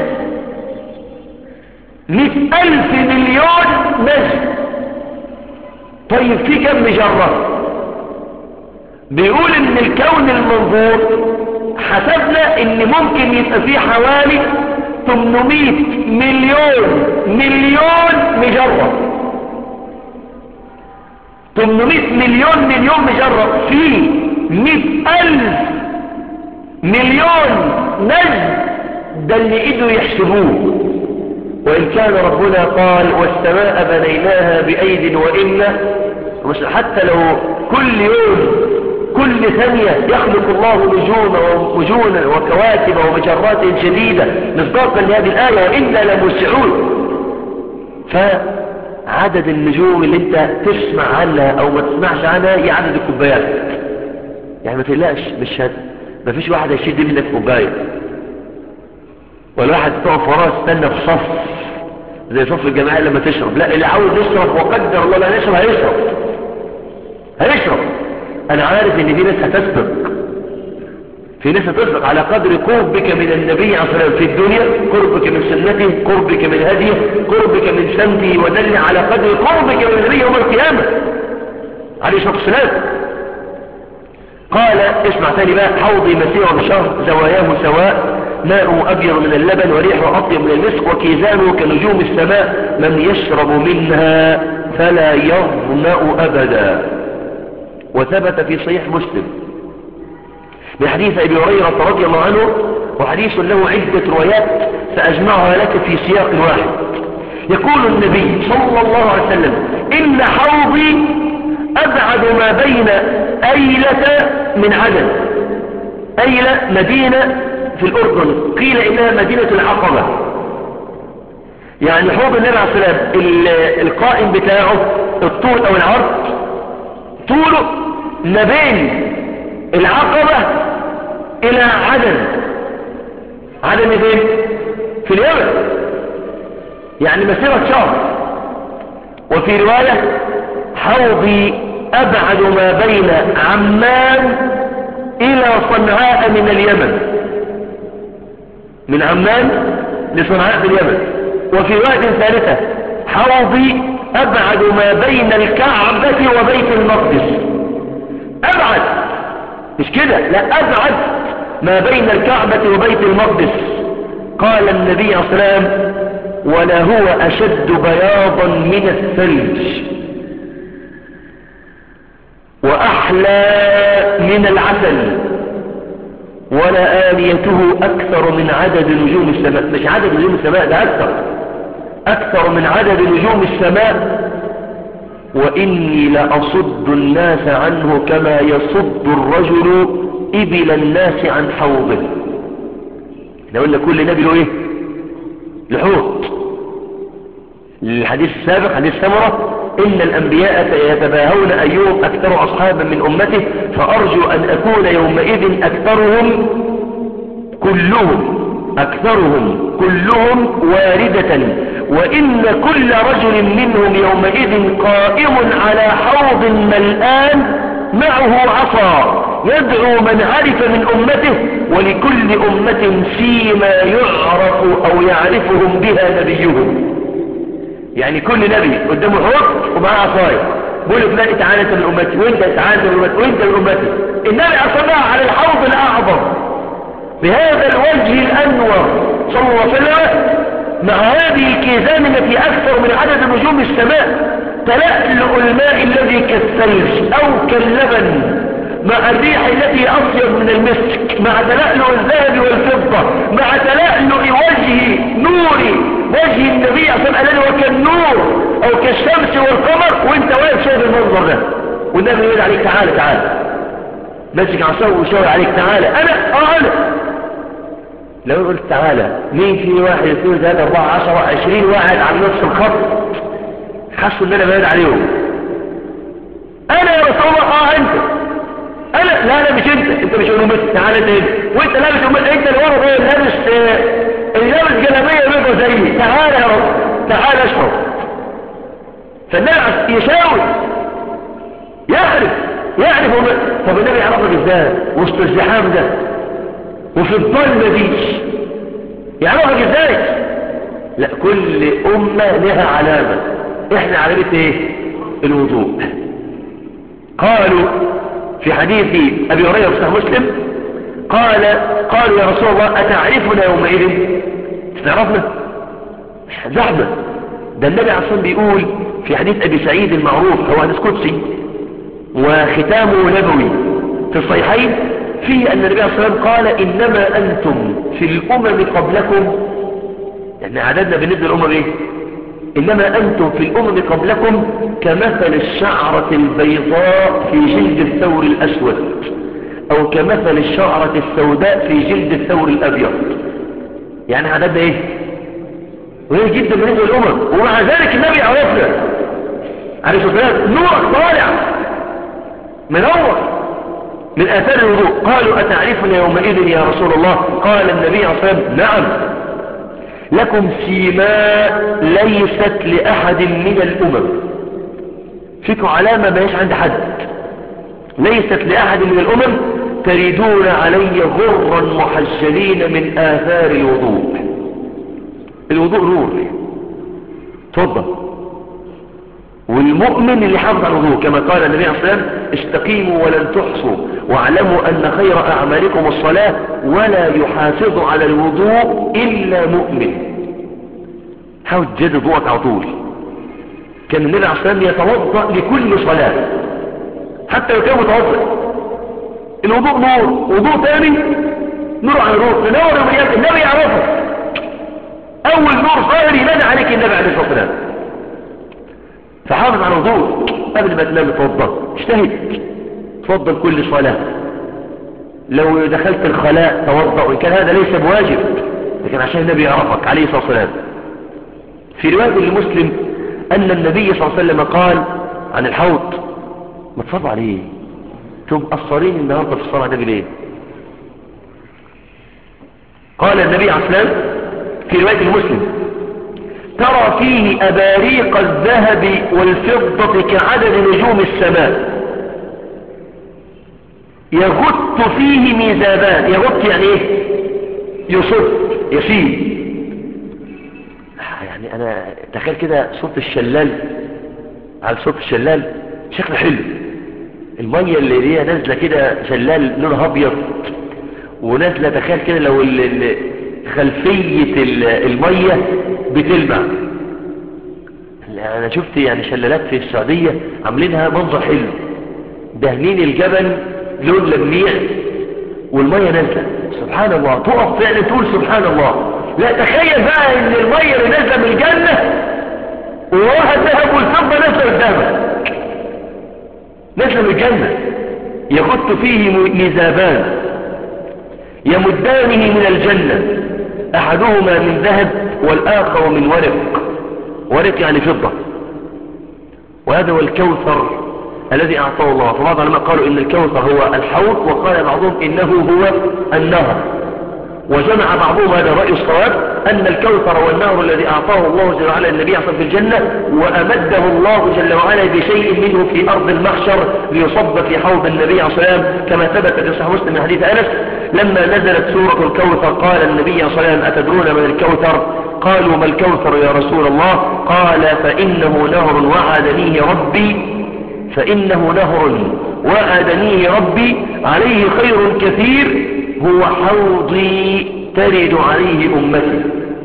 مئة ألف مليون نجم. طيب في كم مجرة؟ بيقول ان الكون المنظور حسبنا ان ممكن يبقى فيه حوالي ثمانمائة مليون مليون مجرة. ثمانمائة مليون مليون مجرة في مئة ألف مليون نجم. ده اللي قدروا يحسبوه. وإن كان ربنا قال والسماء بنيناها بأيد وإنا، حتى لو كل يوم كل ثانية يخلق الله نجوم ومجونا وكواكب ومجرات جديدة مصداقا لهذه الآية وإنا لموسعون. فعدد النجوم اللي انت تسمع عنها او ما تسمعش عنها هي عدد الكوبايات. يعني ما تقلقش مش هد ما فيش واحد هيشد منك كوباية ولا واحد تقف وراه استنى في صف زي صف الجماعة لما تشرب. لا، اللي عاوز يشرب وقدر الله لا يشرب هيشرب هيشرب. انا عارف ان في ناس هتسبق، في ناس هتسبق على قدر قربك من النبي عليه الصلاة والسلام في الدنيا، قربك من سنته، قربك من هديه، قربك من سمته ودله، على قدر قربك من النبي يوم القيامة عليه الصلاة والسلام. قال اسمع ثاني بقى: حوضي مسيرة بشهر زواياه سواء، ماء أبيض من اللبن وريحه أطيب من المسك وكيزانه كنجوم السماء، من يشرب منها فلا يظمأ أبدا. وثبت في صحيح مسلم من حديث أبي هريرة رضي الله عنه، وحديث له عدة روايات سأجمعها لك في سياق واحد. يقول النبي صلى الله عليه وسلم: إن حوضي أبعد ما بين أيلة من عدن. أيلة مدينة في الأردن، قيل إنها مدينة العقبة. يعني حوض النبي عليه الصلاة والسلام القائم بتاعه الطول أو العرض طوله ما بين العقبة إلى عدن. عدن فين؟ في اليمن، يعني مسيرة شهر. وفي رواية: حوضي أبعد ما بين عمان إلى صنعاء من اليمن. من عمان لصنعاء في اليمن. وفي رواية ثالثة: حوضي أبعد ما بين الكعبة وبيت المقدس. أبعد، مش كده، لا، أبعد ما بين الكعبة وبيت المقدس. قال النبي عليه الصلاة والسلام: ولا هو أشد بياضا من الثلج وأحلى من العسل، ولا آنيته أكثر من عدد نجوم السماء. مش عدد نجوم السماء، ده أكثر أكثر من عدد نجوم السماء. وإني لأصد الناس عنه كما يصد الرجل إبل الناس عن حوضه. احنا قلنا كل نبي له ايه؟ لحوض. الحديث السابق حديث سمرة: إن الأنبياء يتباهون أيهم أكثر أصحابا من أمته، فأرجو أن أكون يومئذ أكثرهم كلهم أكثرهم كلهم واردة، وإن كل رجل منهم يومئذ قائم على حوض ملآن معه عصا يدعو من عرف من أمته، ولكل أمة فيما يعرف أو يعرفهم بها نبيهم. يعني كل نبي قدامه حوض ومعاه عصايه، بيقول له فلان تعالى انت من امتي، وانت تعالى انت من امتي، وانت من امتي. النبي اصلا على الحوض الاعظم بهذا الوجه الانور صلى الله عليه وسلم، مع هذه الكيزان التي اكثر من عدد نجوم السماء، تلألؤ الماء الذي كالثلج او كاللبن، مع الريح التي أصيب من المسك، مع تلألؤ الذهب والفضة، مع تلألؤ وجه نور وجه النبي صلى الله عليه وسلم الذي هو كالنور أو كالشمس والقمر، وانت واقف شايف المنظر ده، والنبي يقول عليك تعالى تعالى، ماسك عصاه ويشاور عليك تعالى، أنا اه أنا. لو قلت تعالى، مين في واحد اثنين ثلاثة أربعة عشرة عشرين واحد على نفس الخط حسوا ان انا بنادي عليهم، انا يا رسول الله، اه انت، انا لا لا مش انت، انت مش امتي، تعالى انت هنا، وانت لابس امتي، انت اللي ورا ده لابس اللي لابس جلابيه بيضه زيي، تعالى يا رب تعالى اشرب. فالنبي يشاور يعرف يعرف امتي. طب النبي يعرفك ازاي وسط الزحام ده وفي الظلمه دي؟ يعرفك ازاي؟ لا، كل امه لها علامه، احنا علامه ايه؟ الوضوء. قالوا في حديث أبي هريرة في صحيح مسلم، قال قالوا يا رسول الله أتعرفنا يومئذ؟ تعرفنا؟ زحمة. ده النبي عليه الصلاة والسلام بيقول في حديث أبي سعيد المعروف، هو حديث قدسي وختامه نبوي في الصحيحين، فيه أن النبي عليه الصلاة والسلام قال إنما أنتم في الأمم قبلكم، يعني عددنا بالنسبة للأمم إيه؟ إنما أنتم في الأمم قبلكم كمثل الشعرة البيضاء في جلد الثور الأسود، أو كمثل الشعرة السوداء في جلد الثور الأبيض. يعني عددنا إيه؟ وهي جدا بالنسبة للأمم، ومع ذلك النبي عرفنا عليه الصلاة والسلام نور طالع منور من آثار الوضوء. قالوا أتعرفنا يومئذ يا رسول الله؟ قال النبي عليه الصلاة والسلام نعم، لكم سيماء ليست لأحد من الأمم، فيكم علامة ما يش عند حد، ليست لأحد من الأمم، تريدون علي غرا محجلين من آثار الوضوء. الوضوء نور، تفضل. والمؤمن اللي حافظ على الوضوء كما قال النبي عليه الصلاة والسلام استقيموا ولن تحصوا واعلموا أن خير أعمالكم الصلاة ولا يحافظ على الوضوء إلا مؤمن. حاول تجدد وضوءك على طول. كان النبي عليه الصلاة والسلام يتوضأ لكل صلاة حتى لو كان متوضأ. الوضوء نور، وضوء تاني نور على نور، تنور المريات. النبي يعرفه، أول نور ظاهر ينادى عليك النبي عليه الصلاة والسلام. فحافظ على الوضوء قبل ما تنام، اتوضأ، اجتهد، تفضل كل صلاة. لو دخلت الخلاء توضأ، وإن كان هذا ليس بواجب لكن عشان النبي يعرفك عليه الصلاة والسلام. في رواية لمسلم أن النبي صلى الله عليه وسلم قال عن الحوض، ما تصلوا عليه، انتم مقصرين النهارده في الصلاة على النبي ليه؟ قال النبي عليه الصلاة والسلام في رواية المسلم ترى فيه أباريق الذهب والفضة كعدد نجوم السماء، يغط فيه ميزابان. يغط يعني ايه؟ يصب، يسيل. يعني انا تخيل كده صوت الشلال، على صوت الشلال شكله حلو، المية اللي هي نازلة كده شلال لونها ابيض ونازلة، تخيل كده لو ال ال خلفية ال المية بتلمع. انا شفت يعني شلالات في السعودية عاملينها منظر حلو، دهنين الجبل لون لميع والمية نازلة، سبحان الله، تقف فعلا تقول سبحان الله. لا تخيل بقى ان المية اللي نازلة من الجنة ووراها الذهب والفضة نازلة قدامك، نازلة من الجنة. يغط فيه ميزابان يمدانه من الجنة، احدهما من ذهب والاخر من ورق. ورق يعني فضة. وهذا هو الكوثر الذي اعطاه الله. فبعض العلماء قالوا ان الكوثر هو الحوض، وقال بعضهم انه هو النهر، وجمع بعضهم هذا رأي الصواب أن الكوثر والنهر الذي أعطاه الله جل وعلا النبي صلى الله عليه وسلم في الجنة وأمده الله جل وعلا بشيء منه في أرض المحشر ليصب في حوض النبي عليه الصلاة والسلام كما ثبت في صحيح مسلم من حديث أنس. لما نزلت سورة الكوثر قال النبي عليه الصلاة والسلام أتدرون من الكوثر؟ قالوا ما الكوثر يا رسول الله؟ قال فإنه نهر وعدنيه ربي فإنه نهر وعدنيه ربي عليه خير كثير هو حوضي ترد عليه أمتي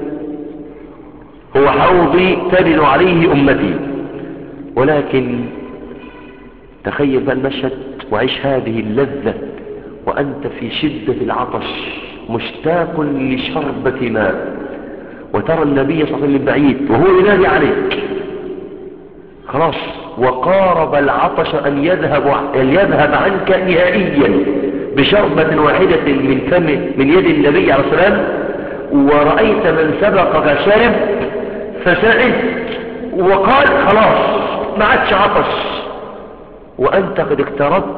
هو حوضي ترد عليه أمتي. ولكن تخيل بقى المشهد وعيش هذه اللذة وأنت في شدة العطش مشتاق لشربة ماء وترى النبي صلى الله عليه وسلم بعيد وهو ينادي عليك خلاص وقارب العطش أن يذهب, أن يذهب عنك نهائيا بشربة واحدة من فم من يد النبي عليه الصلاة والسلام ورأيت من سبق فشرب فسعد وقال خلاص ما عادش عطش وأنت قد اقتربت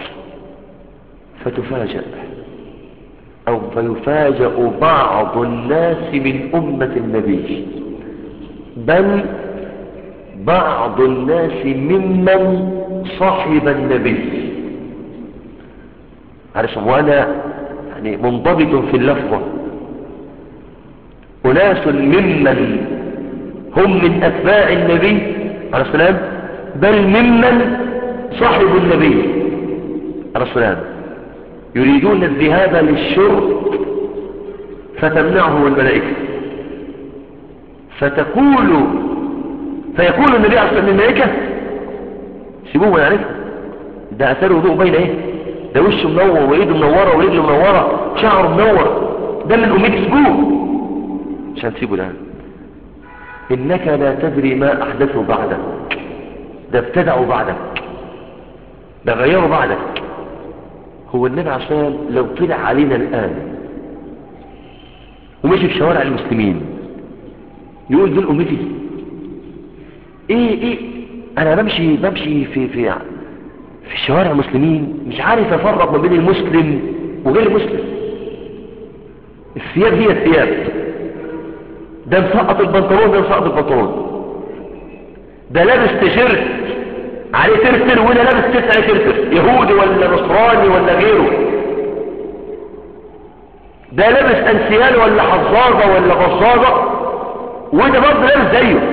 فتفاجأ أو فيفاجأ بعض الناس من أمة النبي بل بعض الناس ممن صاحب النبي. عارف وانا يعني منضبط في اللفظة أناس ممن هم من أتباع النبي عليه السلام بل ممن صاحبوا النبي عليه السلام يريدون الذهاب للشرب فتمنعهم الملائكة فتقول فيقول النبي عليه الصلاة والسلام للملائكة سيبوه ما يعرفه ده أثر وضوء بين ايه ده وشه منور وايده منورة ورجله منورة شعره منور ده من أمتي سيبوه عشان تسيبه ده إنك لا تدري ما أحدثه بعدك ده ابتدعوا بعدك ده غيروا بعدك. هو النبي عليه الصلاة والسلام لو طلع علينا الآن ومشي في شوارع المسلمين يقول دول أمتي ايه ايه انا بمشي بمشي في في في شوارع المسلمين مش عارف افرق ما بين المسلم وغير المسلم. الثياب هي الثياب ده مسقط البنطلون ده مسقط البنطلون ده لابس تيشيرت عليه ترتر وده لابس تسعة ترتر يهودي ولا نصراني ولا غيره ده لابس انسيال ولا حظاظة ولا بصاظة وده برضه لابس زيه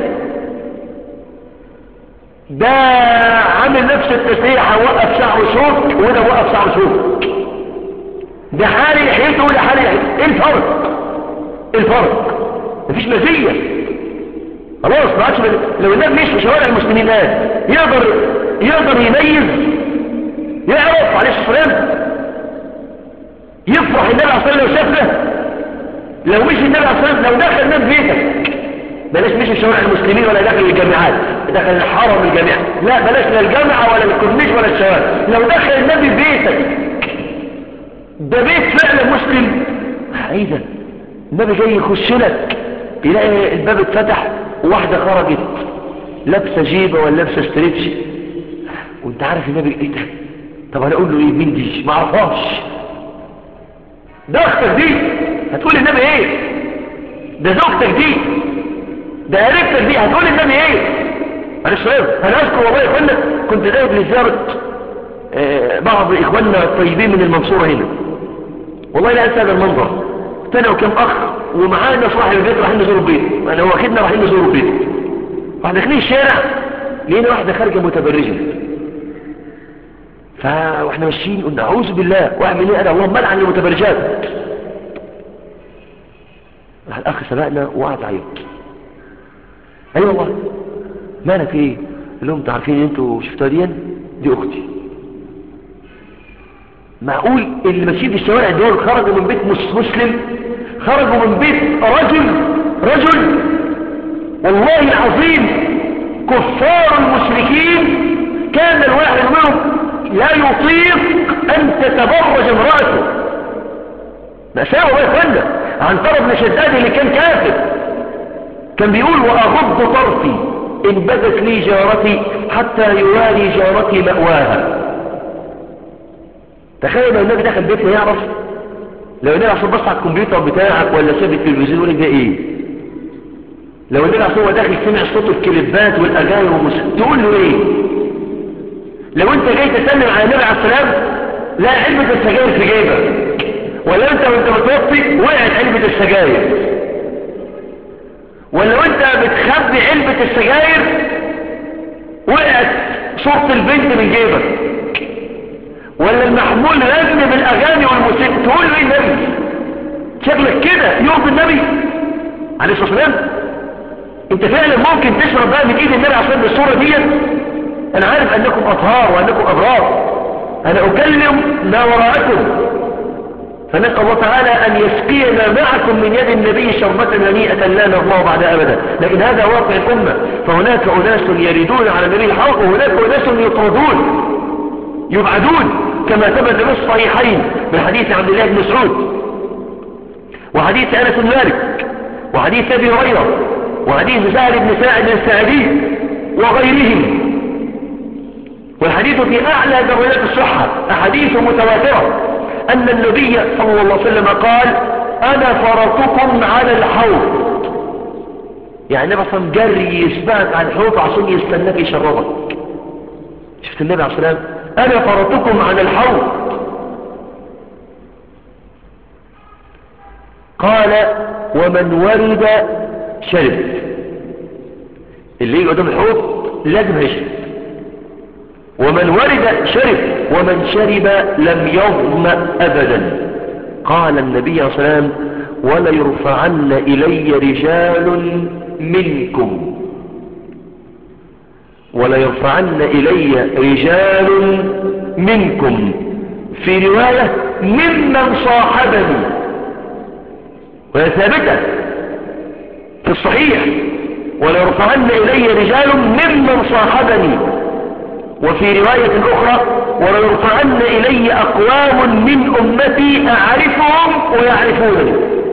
ده عامل نفس التسريحة وقف شعره شوك وده وقف شعره شوك ده حالي لحيته وده حالي لحيته ايه الفرق ايه الفرق مفيش مزية خلاص ما عادش لو النبي مش في شوارع المسلمين قال يقدر يقدر يميز يعرف عليه الصلاة والسلام يفرح النبي عليه الصلاة والسلام لو شافه لو مش النبي عليه الصلاة والسلام لو دخل النبي بيتك بلاش مش في شوارع المسلمين ولا داخل الجامعات داخل الحرم الجامعة لا بلاش لا الجامعة ولا الكورنيش ولا الشوارع لو دخل النبي بيتك ده بيت فعلا مسلم ايه ده النبي جاي يخش لك يلاقي الباب اتفتح وواحدة خرجت لابسة جيبة ولا لابسة ستريتش وانت عارف النبي ايه ده طب انا اقول له ايه مين دي ما عرفهاش ده اختك دي هتقول النبي ايه ده زوجتك دي ده قريبتك دي هتقول النبي ايه معلش سؤال انا اذكر والله يا اخوانا كنت ذاهب لزيارة آه بعض اخواننا الطيبين من المنصورة هنا والله لا انسى هذا المنظر كنت انا وكم اخ ومعانا صاحب البيت رايحين نزوروا البيت انا واخدنا رايحين نزوروا البيت واحنا داخلين الشارع لقينا واحدة خارجة متبرجة فاحنا ماشيين قلنا اعوذ بالله واعمل ايه انا اللهم لعن المتبرجات راح الاخ سبقنا وقعد عيط اي أيوة والله مالك ايه قال لهم تعرفين انتوا شفتوها دي دي اختي معقول اللي ماشيين في الشوارع دول خرجوا من بيت مسلم خرجوا من بيت رجل رجل والله العظيم كفار المشركين كان الواحد منهم لا يطيق ان تتبرج امرأته مأساة والله يا اخوانا عن طرف بن شداد اللي كان كافر كان بيقول وأغض طرفي إن بدت لي جارتي حتى يواري جارتي مأواها. تخيل لو النبي دخل بيتنا يعرف لو النبي عشان بص على الكمبيوتر بتاعك ولا شاف التلفزيون يقول لك ده ايه؟ لو النبي عشان هو داخل سمع صوت الكليبات والاغاني والموسيقى تقول له ايه؟ لو انت جاي تسلم على النبي عليه السلام لا علبة السجاير في جيبك، ولا انت وانت متوفي وقعت علبة السجاير، ولا وانت بتخبي علبة السجاير وقعت صورة البنت من جيبك، ولا المحمول رن بالاغاني والموسيقى تقول له ايه النبي؟ شكلك كده يرضي النبي عليه الصلاة والسلام؟ انت فعلا ممكن تشرب بقى من ايد النبي عشان بالصورة دي؟ انا عارف انكم اطهار وانكم ابرار، انا اكلم ما وراءكم، فنسأل الله تعالى ان يسقينا معكم من يد النبي شربة هنيئة لا نظمأ بعد ابدا. لكن هذا واقع الامة، فهناك اناس يردون على النبي الحق، وهناك اناس يطردون يبعدون، كما ثبت في الصحيحين من حديث عبد الله بن مسعود وحديث انس بن مالك وحديث ابي هريره وحديث سهل بن ساعد الساعدي وغيرهم، والحديث في اعلى درجات الصحه، احاديث متواتره، ان النبي صلى الله عليه وسلم قال انا فرطكم على الحوض. يعني النبي صلى الله عليه وسلم جري يسبقك على الحوض عشان يستناك يشربك. شفت النبي عليه الصلاه والسلام؟ انا فرطكم على الحوض. قال ومن ورد شرب، اللي يجي قدام الحوض لازم يشرب، ومن ورد شرب، ومن شرب لم يظمأ أبدا. قال النبي صلى الله عليه وسلم وليرفعن إلي رجال منكم، وليرفعن إلي رجال منكم، في رواية ممن صاحبني، وهي ثابتة في الصحيح، وليرفعن إلي رجال ممن صاحبني، وفي رواية أخرى وليرفعن إلي أقوام من أمتي أعرفهم ويعرفونني،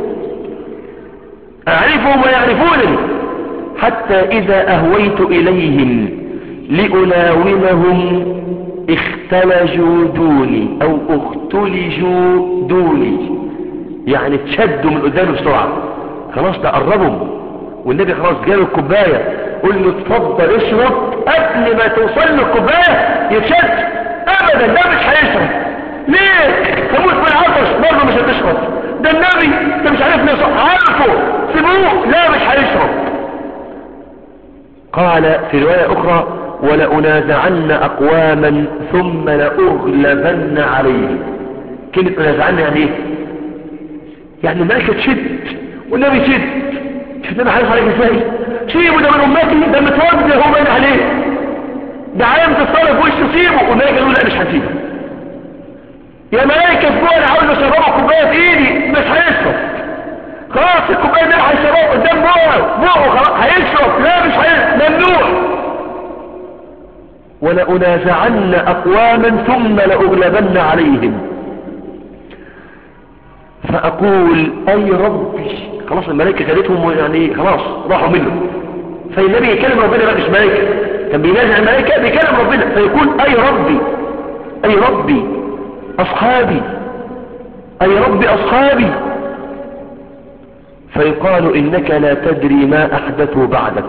أعرفهم ويعرفونني، حتى إذا أهويت إليهم لأناومهم اختلجوا دوني أو اختلجوا دوني، يعني تشدوا من قدامي بسرعة، خلاص تقربهم والنبي خلاص جاب الكوباية، قل له اتفضل اشرب، قبل ما توصل له الكوباية يتشد، ابدا ده مش هيشرب. ليه؟ تموت بالعطش برضه مش هتشرب، ده النبي انت مش عارف نصح عارفه سيبوه، لا مش هيشرب. قال في رواية اخرى ولأنازعن اقواما ثم لأغلبن عليهم. كلمة انازعن يعني ايه؟ يعني الملكة تشد والنبي يشد. شفت انا حريص عليك ازاي؟ سيبه ده من امتي، ده متوجه هو باين عليه، ده عايم تتصرف في وشه، سيبه. والملائكة يقول لا مش هسيبه، يا ملائكة اسبوع انا عاوز اشربه كوبايه في ايدي، مش هيشرب، خلاص الكوبايه دي هيشربها قدام بوعه بوعه خلاص هيشرب، لا مش هيشرب، ممنوع. ولأنازعن اقواما ثم لأغلبن عليهم، فاقول اي ربي، خلاص الملائكة خدتهم يعني خلاص راحوا منه، فالنبي يكلم ربنا بقى مش ملائكة، كان بينازع الملائكة بيكلم ربنا، فيقول اي ربي اي ربي اصحابي اي ربي اصحابي، فيقال انك لا تدري ما احدثوا بعدك،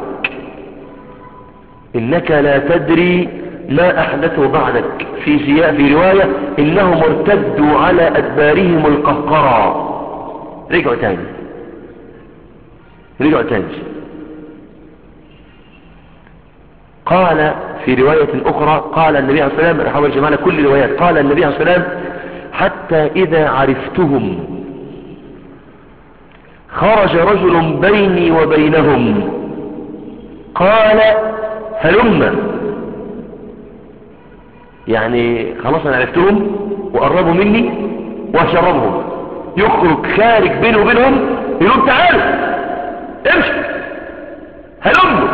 انك لا تدري ما احدثوا بعدك، في في رواية انهم ارتدوا على ادبارهم القهقرى، رجعوا تاني رجعوا تاني. قال في رواية اخرى قال النبي عليه الصلاة والسلام، حاول جمعنا كل الروايات، قال النبي عليه الصلاة والسلام حتى اذا عرفتهم خرج رجل بيني وبينهم قال هلم، يعني خلاص انا عرفتهم وقربوا مني وهشربهم، يخرج خارج بينه وبينهم يقول تعالوا امشي هلم،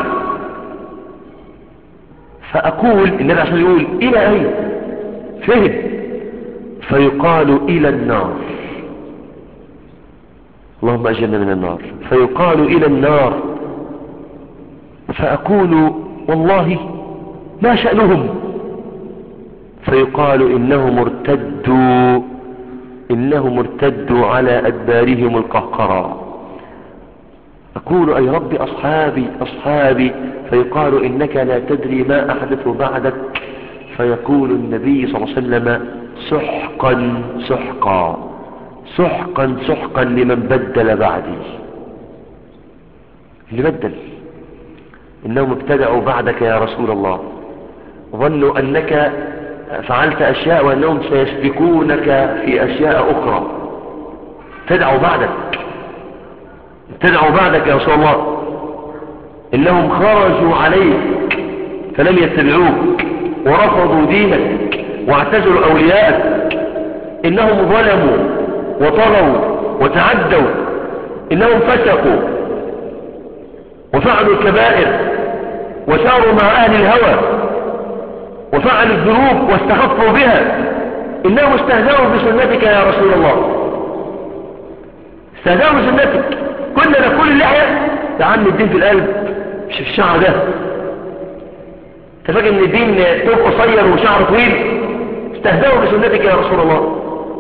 فاقول النبي عشان يقول الى اين؟ فهم؟ فيقال الى النار، اللهم اجرنا من النار، فيقال الى النار، فاقول والله ما شأنهم؟ فيقال انهم ارتدوا إنهم ارتدوا على أدبارهم القهقرى. أقول أي رب أصحابي أصحابي، فيقال إنك لا تدري ما أحدث بعدك، فيقول النبي صلى الله عليه وسلم سحقا سحقا سحقا سحقا لمن بدل بعدي. اللي بدل، إنهم ابتدعوا بعدك يا رسول الله، ظنوا أنك فعلت أشياء وأنهم سيسبقونك في أشياء أخرى. ابتدعوا بعدك ابتدعوا بعدك يا رسول الله، إنهم خرجوا عليك فلم يتبعوك ورفضوا دينك واعتزلوا أولياءك. إنهم ظلموا وطغوا وتعدوا، إنهم فسقوا وفعلوا الكبائر وساروا مع أهل الهوى وفعلوا الذنوب واستخفوا بها. إنهم استهزأوا بسنتك يا رسول الله، استهزأوا بسنتك. كنا نقول اللحية يا عم الدين في القلب مش في الشعر ده. تفاجئ ان الدين توب قصير وشعر طويل. استهزأوا بسنتك يا رسول الله،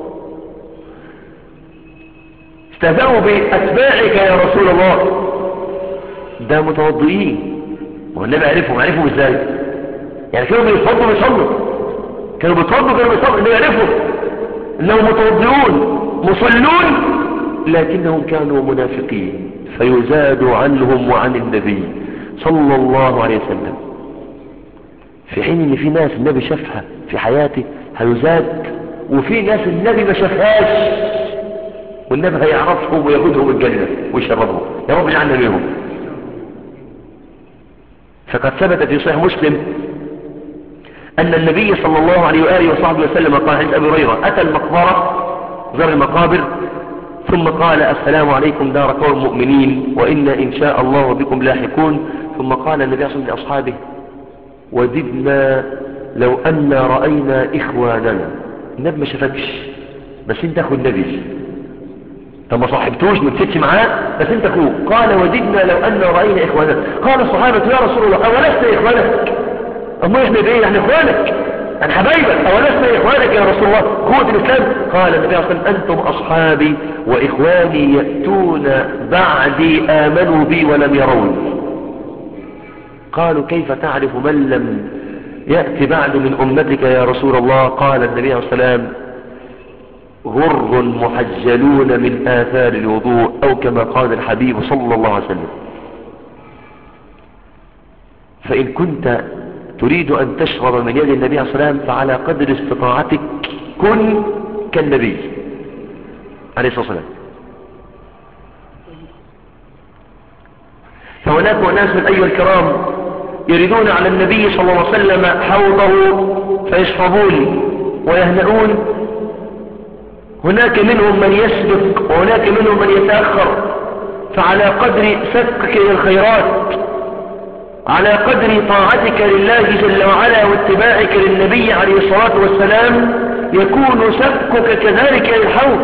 استهزأوا بأتباعك يا رسول الله. ده متوضئين، والنبي عرفهم عرفهم ازاي؟ يعني كانوا بيتوضوا بيصلوا، كانوا بيتوضوا كانوا بيصلوا. النبي عرفهم انهم متوضئون مصلون، لكنهم كانوا منافقين، فيزاد عنهم وعن النبي صلى الله عليه وسلم، في حين ان في ناس النبي شافها في حياته هيزاد، وفي ناس النبي ما شافهاش والنبي هيعرفهم وياخدهم الجنة ويشربهم. يا رب اجعلنا منهم. فقد ثبت في صحيح مسلم أن النبي صلى الله عليه وآله وصحبه وسلم قال حديث أبي هريرة: أتى المقبرة، زار المقابر، ثم قال: السلام عليكم دار قوم مؤمنين وإنا إن شاء الله بكم لاحقون. ثم قال النبي صلى الله عليه وسلم لأصحابه: وددنا لو أن رأينا إخواننا. النبي ما شافكش بس انت أخو النبي، طب ما صاحبتوش ما تسيتش معاه بس انت أخوه. قال: وددنا لو أن رأينا إخواننا. قال الصحابة: يا رسول الله أولسنا إخوانك؟ أما إحنا بإيه؟ يعني إخوانك عن حبايبك، أولسنا إخوانك يا رسول الله قوة الإسلام؟ قال النبي صلى الله عليه وسلم: أنتم أصحابي وإخواني يأتون بعدي آمنوا بي ولم يروني. قالوا: كيف تعرف من لم يأتي بعد من أمتك يا رسول الله؟ قال النبي عليه الصلاة والسلام: غر محجلون من آثار الوضوء، أو كما قال الحبيب صلى الله عليه وسلم. فإن كنت تريد أن تشرب من يد النبي عليه الصلاة والسلام فعلى قدر استطاعتك كن كالنبي عليه الصلاة والسلام. فهناك أناس أيها الكرام يريدون على النبي صلى الله عليه وسلم حوضه فيشربون ويهنئون. هناك منهم من يسبق وهناك منهم من يتأخر، فعلى قدر سبقك إلى الخيرات، على قدر طاعتك لله جل وعلا واتباعك للنبي عليه الصلاة والسلام يكون سبقك كذلك إلى الحوض،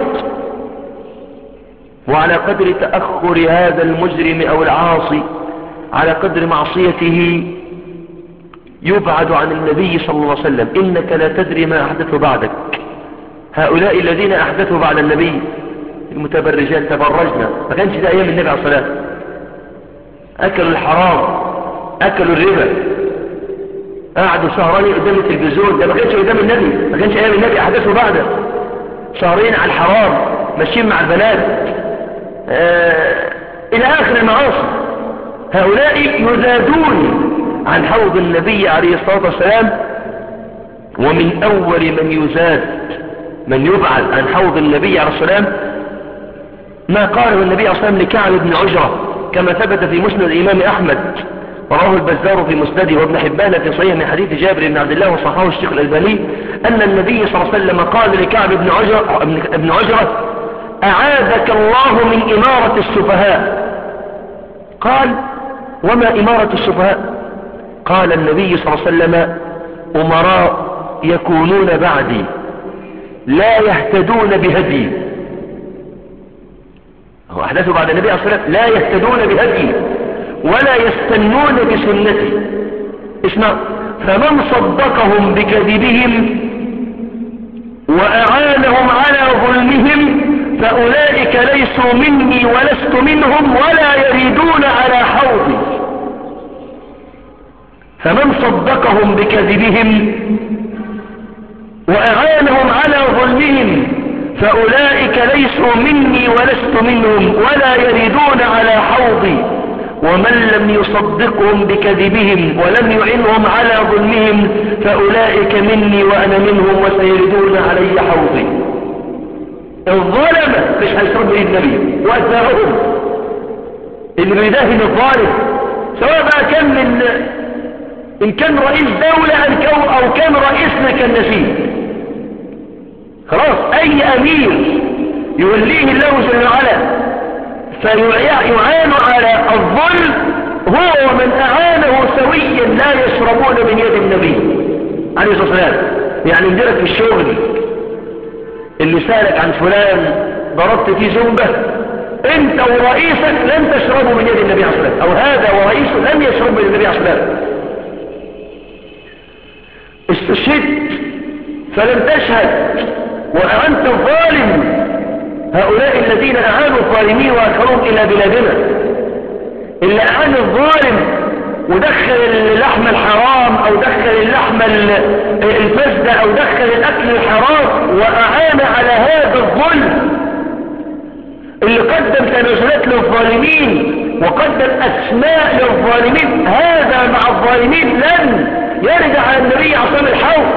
وعلى قدر تأخر هذا المجرم أو العاصي على قدر معصيته يبعد عن النبي صلى الله عليه وسلم. إنك لا تدري ما أحدث بعدك. هؤلاء الذين أحدثوا بعد النبي المتبرجات تبرجنا، ما كانش ده أيام النبي عليه الصلاة والسلام. أكلوا الحرام، أكلوا الربا، قعدوا سهرانين قدام التلفزيون، ده ما كانش قدام النبي، ما كانش أيام النبي، أحدثوا بعده. سهرين على الحرام، ماشيين مع البنات، آه إلى آخر المعاصي. هؤلاء يزادون عن حوض النبي عليه الصلاة والسلام. ومن أول من يزاد من يبعد عن حوض النبي عليه الصلاة والسلام ما قاله النبي عليه الصلاة والسلام لكعب بن عجرة كما ثبت في مسند الإمام أحمد، رواه البزار في مسنده وابن حبان في صحيح من حديث جابر بن عبد الله وصححه الشيخ الألباني أن النبي صلى الله عليه وسلم قال لكعب بن عجرة, ابن عجرة: أعاذك الله من إمارة السفهاء. قال: وما إمارة السفهاء؟ قال النبي صلى الله عليه وسلم: أمراء يكونون بعدي لا يهتدون بهدي. هو أحدثوا بعد النبي صلى الله عليه وسلم لا يهتدون بهدي ولا يستنون بسنتي. اسمع: فمن صدقهم بكذبهم وأعانهم على ظلمهم فأولئك ليسوا مني ولست منهم ولا يريدون على حوضي. فمن صدقهم بكذبهم وأعانهم على ظلمهم فأولئك ليسوا مني ولست منهم ولا يريدون على حوضي. ومن لم يصدقهم بكذبهم ولم يعنهم على ظلمهم فأولئك مني وأنا منهم وسيردون علي حوضي. الظلمة مش هيشرب به النبي وأتباعهم اللي بيداهن الظالم، سواء بقى كان من إن كان رئيس دولة أو كان رئيسنا كالنسيب. خلاص أي أمير يوليه الله جل وعلا فيعان على الظلم هو ومن أعانه سويا لا يشربون من يد النبي عليه الصلاة والسلام. يعني مديرك في الشغل اللي سألك عن فلان ضربت فيه زنبة، انت ورئيسك لن تشربوا من يد النبي عليه الصلاة والسلام، او هذا ورئيسه لن يشربوا من النبي عليه الصلاة والسلام. استشهدت فلم تشهد وأعنت الظالم، هؤلاء الذين أعانوا الظالمين وأدخلهم إلى بلادنا. اللي أعان الظالم ودخل اللحم الحرام أو دخل اللحم الفسد أو دخل الأكل الحرام وأعان على هذا الظلم، اللي قدم تنازلات للظالمين وقدم أسماء للظالمين، هذا مع الظالمين لن يرد على النبي عصام الحوض.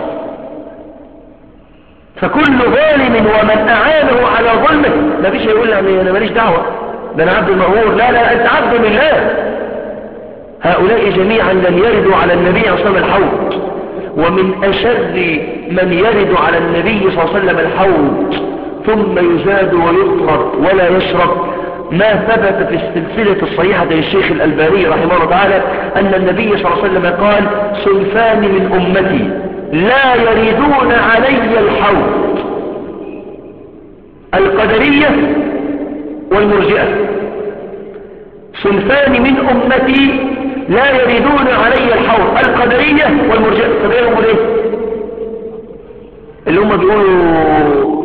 فكل ظالم ومن أعانه على ظلمه ما فيش يقول لي أنا ماليش دعوة، ده أنا عبد المأمور. لا لا، أنت عبد لله. هؤلاء جميعا لن يردوا على النبي عصام الحوض. ومن أشر من يرد على النبي صلى الله عليه وسلم الحوض ثم يزاد ويطرد ولا يشرب ما ثبت في السلسلة الصحيحة للشيخ الألباني رحمه الله تعالى أن النبي صلى الله عليه وسلم قال: صنفان من أمتي لا يريدون علي الحوض، القدرية والمرجئة. صنفان من أمتي لا يريدون علي الحوض، القدرية والمرجئة. طب ايه هم ايه اللي هم بيقولوا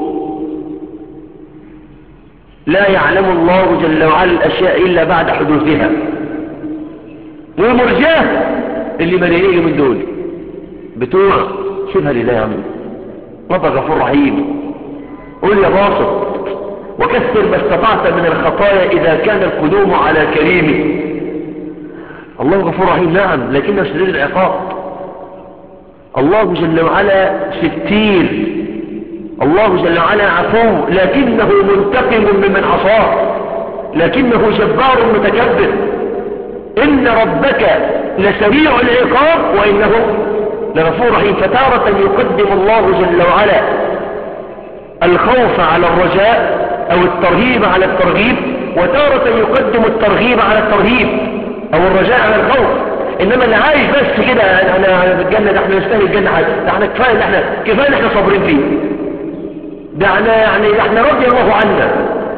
لا يعلم الله جل وعلا الأشياء إلا بعد حدوثها؟ والمرجئة اللي مليئين من دول بتوع سيبها لله يا عم، رب غفور رحيم. قل يا باسط وكثر ما استطعت من الخطايا إذا كان القدوم على كريمه. الله غفور رحيم نعم، لكنه شديد العقاب. الله جل وعلا ستير، الله جل وعلا عفو، لكنه منتقم ممن عصاه، لكنه جبار متكبر. إن ربك لسريع العقاب وإنه لغفور رحيم. فتارة يقدم الله جل وعلا الخوف على الرجاء أو الترهيب على الترغيب، وتارة يقدم الترغيب على الترهيب أو الرجاء على الخوف. إنما اللي عايش بس كده احنا في الجنة، ده احنا نستاهل الجنة حاجة، ده احنا كفاية، ده احنا كفاية احنا صابرين فيه، ده احنا يعني ده احنا رضي الله عنا.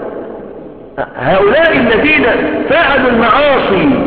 هؤلاء الذين فعلوا المعاصي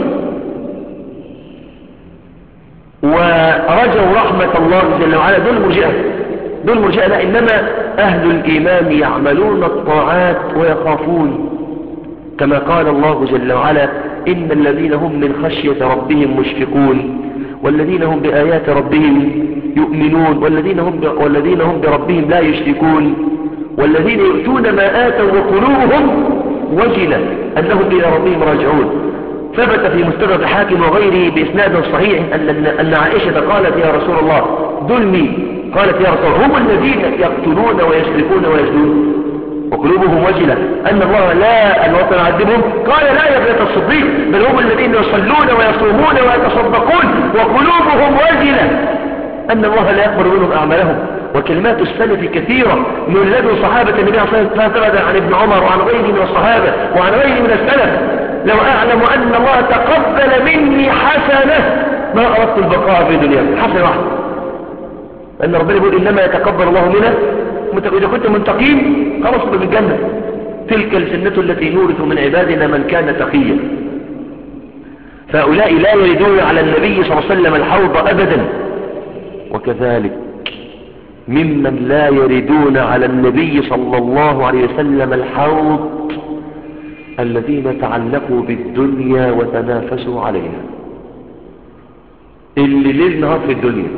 ورجوا رحمة الله جل وعلا دول مرجئة، دول مرجئة. لا، إنما أهل الإيمان يعملون الطاعات ويخافون، كما قال الله جل وعلا: إن الذين هم من خشية ربهم مشفقون والذين هم بآيات ربهم يؤمنون والذين هم, والذين هم بربهم لا يشركون والذين يؤتون ما آتوا وقلوبهم وجلة أنهم إلى ربهم راجعون. ثبت في مستدرك الحاكم وغيره بإسناد صحيح أن أن عائشة قالت: يا رسول الله دلني. قالت: يا رسول الله هم الذين يقتلون ويسرقون ويزنون وقلوبهم وجلة أن الله لا الوطن يعذبهم؟ قال: لا يا ابنة الصديق، بل هم الذين يصلون ويصومون ويتصدقون وقلوبهم وجلة أن الله لا يقبل منهم أعمالهم. وكلمات السلف كثيرة من لدن صحابة النبي صلى الله عليه وسلم، ثبت عن ابن عمر وعن غيره من الصحابة وعن غيره من السلف: لو أعلم أن الله تقبل مني حسنة ما أردت البقاء في دنيا. حسنة واحدة، لأن ربنا يقول: إنما يتقبل الله منه. إذا كنت منتقيم خلاص تبقى بالجنة. تلك الجنة التي نورث من عبادنا من كان تقيا. فهؤلاء لا يردون على النبي صلى الله عليه وسلم الحوض أبدا. وكذلك ممن لا يردون على النبي صلى الله عليه وسلم الحوض الذين تعلقوا بالدنيا وتنافسوا عليها، اللي ليل نهار في الدنيا،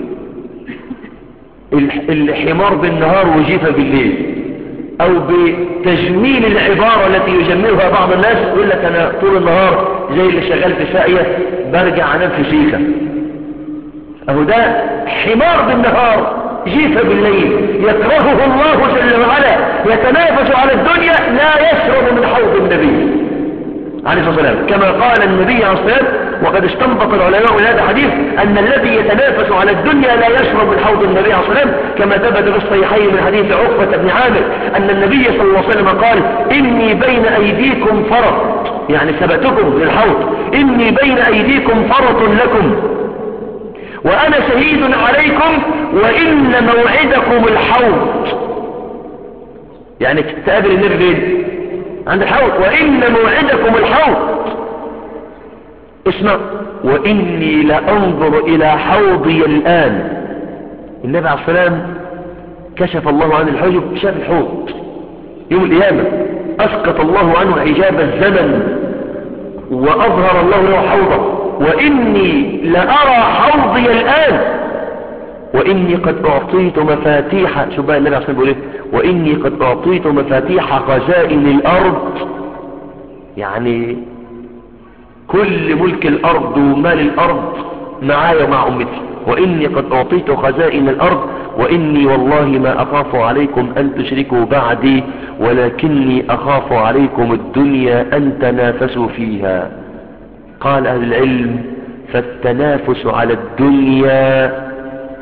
اللي حمار بالنهار وجيفة بالليل، او بتجميل العبارة التي يجملها بعض الناس يقول لك انا طول النهار زي اللي شغال في ساقية برجع انام في سيكة. اهو ده حمار بالنهار جيفة بالليل، يكرهه الله جل وعلا، يتنافس على الدنيا، لا يشرب من حوض النبي عليه الصلاة والسلام، كما قال النبي عليه الصلاة والسلام. وقد استنبط العلماء من هذا الحديث أن الذي يتنافس على الدنيا لا يشرب من حوض النبي عليه الصلاة والسلام، كما ثبت في الصحيحين من حديث عقبة بن عامر أن النبي صلى الله عليه وسلم قال: إني بين أيديكم فرط، يعني سبتكم للحوض، إني بين أيديكم فرط لكم وأنا شهيد عليكم وإن موعدكم الحوض. يعني تقابل النبي فين؟ عند الحوض. وإن موعدكم الحوض. اسمع: وإني لأنظر إلى حوضي الآن. النبي عليه الصلاة والسلام كشف الله عن الحجب، شاف الحوض يوم القيامة، أسقط الله عنه حجاب الزمن وأظهر الله له حوضه. وإني لأرى حوضي الآن وإني قد أعطيت مفاتيح، شوف بقى النبي عليه الصلاة والسلام بيقول إيه: وإني قد أعطيت مفاتيح خزائن الأرض، يعني كل ملك الأرض ومال الأرض معايا ومع أمتي. وإني قد أعطيت خزائن الأرض وإني والله ما أخاف عليكم أن تشركوا بعدي ولكني أخاف عليكم الدنيا أن تنافسوا فيها. قال أهل العلم: فالتنافس على الدنيا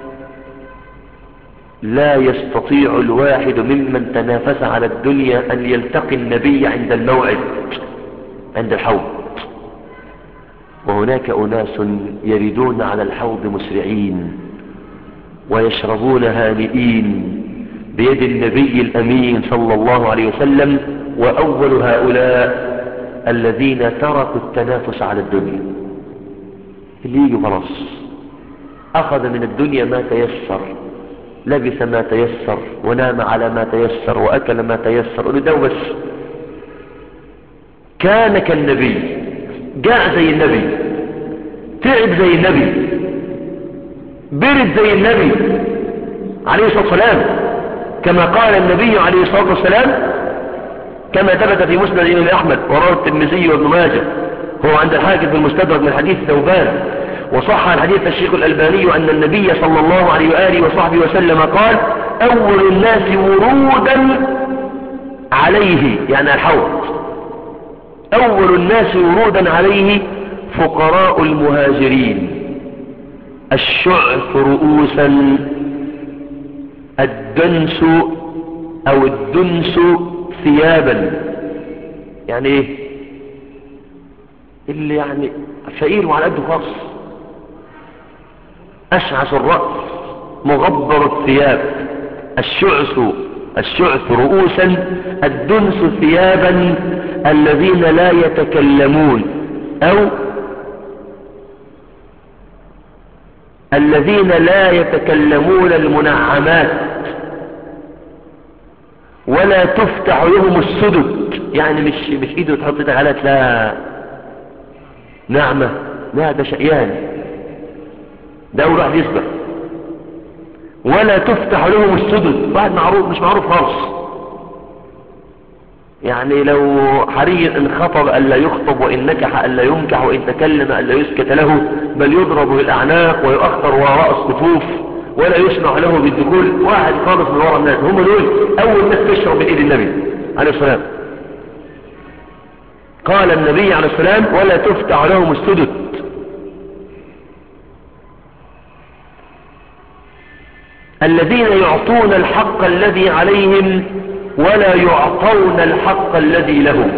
لا يستطيع الواحد ممن تنافس على الدنيا أن يلتقي النبي عند الموعد، عند الحوض. وهناك أناس يردون على الحوض مسرعين ويشربون هانئين بيد النبي الأمين صلى الله عليه وسلم. وأول هؤلاء الذين تركوا التنافس على الدنيا، اللي يجي خلاص أخذ من الدنيا ما تيسر، لبس ما تيسر ونام على ما تيسر وأكل ما تيسر، قولوا ده بس. كان كالنبي، جاء زي النبي، تعب زي النبي، برد زي النبي عليه الصلاة والسلام، كما قال النبي عليه الصلاة والسلام كما ثبت في مسند الإمام أحمد ورواه الترمذي وابن ماجه، هو عند الحاكم في المستدرك من حديث ثوبان، وصح الحديث الشيخ الألباني أن النبي صلى الله عليه وآله وصحبه وسلم قال: أول الناس ورودا عليه، يعني الحوض، أول الناس ورودا عليه فقراء المهاجرين الشعث رؤوسا الدنس أو الدنس ثيابا. يعني ايه؟ اللي يعني فقير وعلى قده خاص، أشعث الرأس مغبر الثياب، الشعث الشعث رؤوسا الدنس ثيابا الذين لا يتكلمون أو الذين لا يتكلمون المنعمات ولا تفتح لهم السدد، يعني مش مش ايده تحط ايدك عليها تلاقيها نعمة، لا ده شقيان، ده اول واحد يسبق. ولا تفتح لهم السدد، واحد معروف مش معروف خالص، يعني لو حري ان خطب الا يخطب وان نكح الا ينكح وان تكلم الا يسكت له، بل يضرب بالاعناق ويؤخر وراء الصفوف ولا يسمع له بالدخول. واحد خالص من وراء الناس، هم دول اول ناس تشرب من ايد النبي عليه السلام. قال النبي عليه السلام: ولا تفتح لهم السدد. الذين يعطون الحق الذي عليهم ولا يعطون الحق الذي لهم،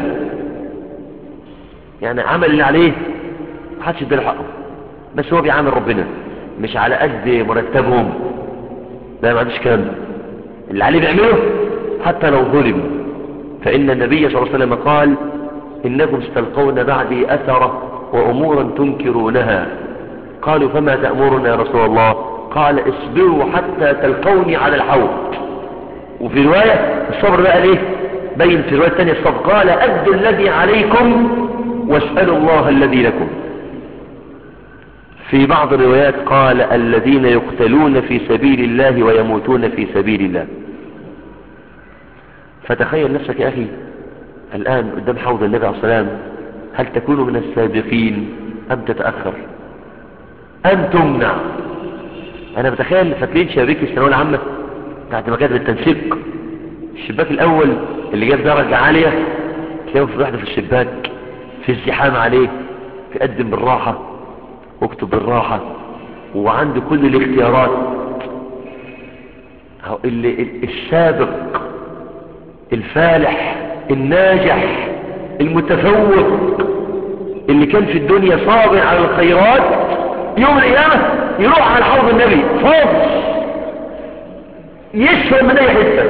يعني عمل اللي عليه محدش يديله حقه، بس هو بيعامل ربنا مش على قد مرتبهم، لا ما عندوش كلام، اللي عليه بيعمله حتى لو ظلم. فإن النبي صلى الله عليه وسلم قال: إنكم ستلقون بعدي أثرة وأمورا تنكرونها. قالوا: فما تأمرنا يا رسول الله؟ قال اصبروا حتى تلقوني على الحوض. وفي رواية الصبر بقى ليه بين في رواية تانية الصبر، قال أدوا الذي عليكم واسألوا الله الذي لكم. في بعض الروايات قال الذين يقتلون في سبيل الله ويموتون في سبيل الله. فتخيل نفسك يا أخي الآن قدام حوض النبي عليه الصلاة والسلام، هل تكون من السابقين أم تتأخر أم تمنع؟ أنا بتخيل فاكرين شبابيك الثانوية العامة بعد ما كانت بالتنسيق، الشباك الأول اللي جاب درجة عالية تلاقيه في واحدة في الشباك في الزحام عليه، تقدم بالراحة واكتب بالراحة وعنده كل الاختيارات. اللي السابق الفالح الناجح المتفوق اللي كان في الدنيا صابر على الخيرات، يوم القيامة يروح على حوض النبي فاضي يشرب من اي حتة،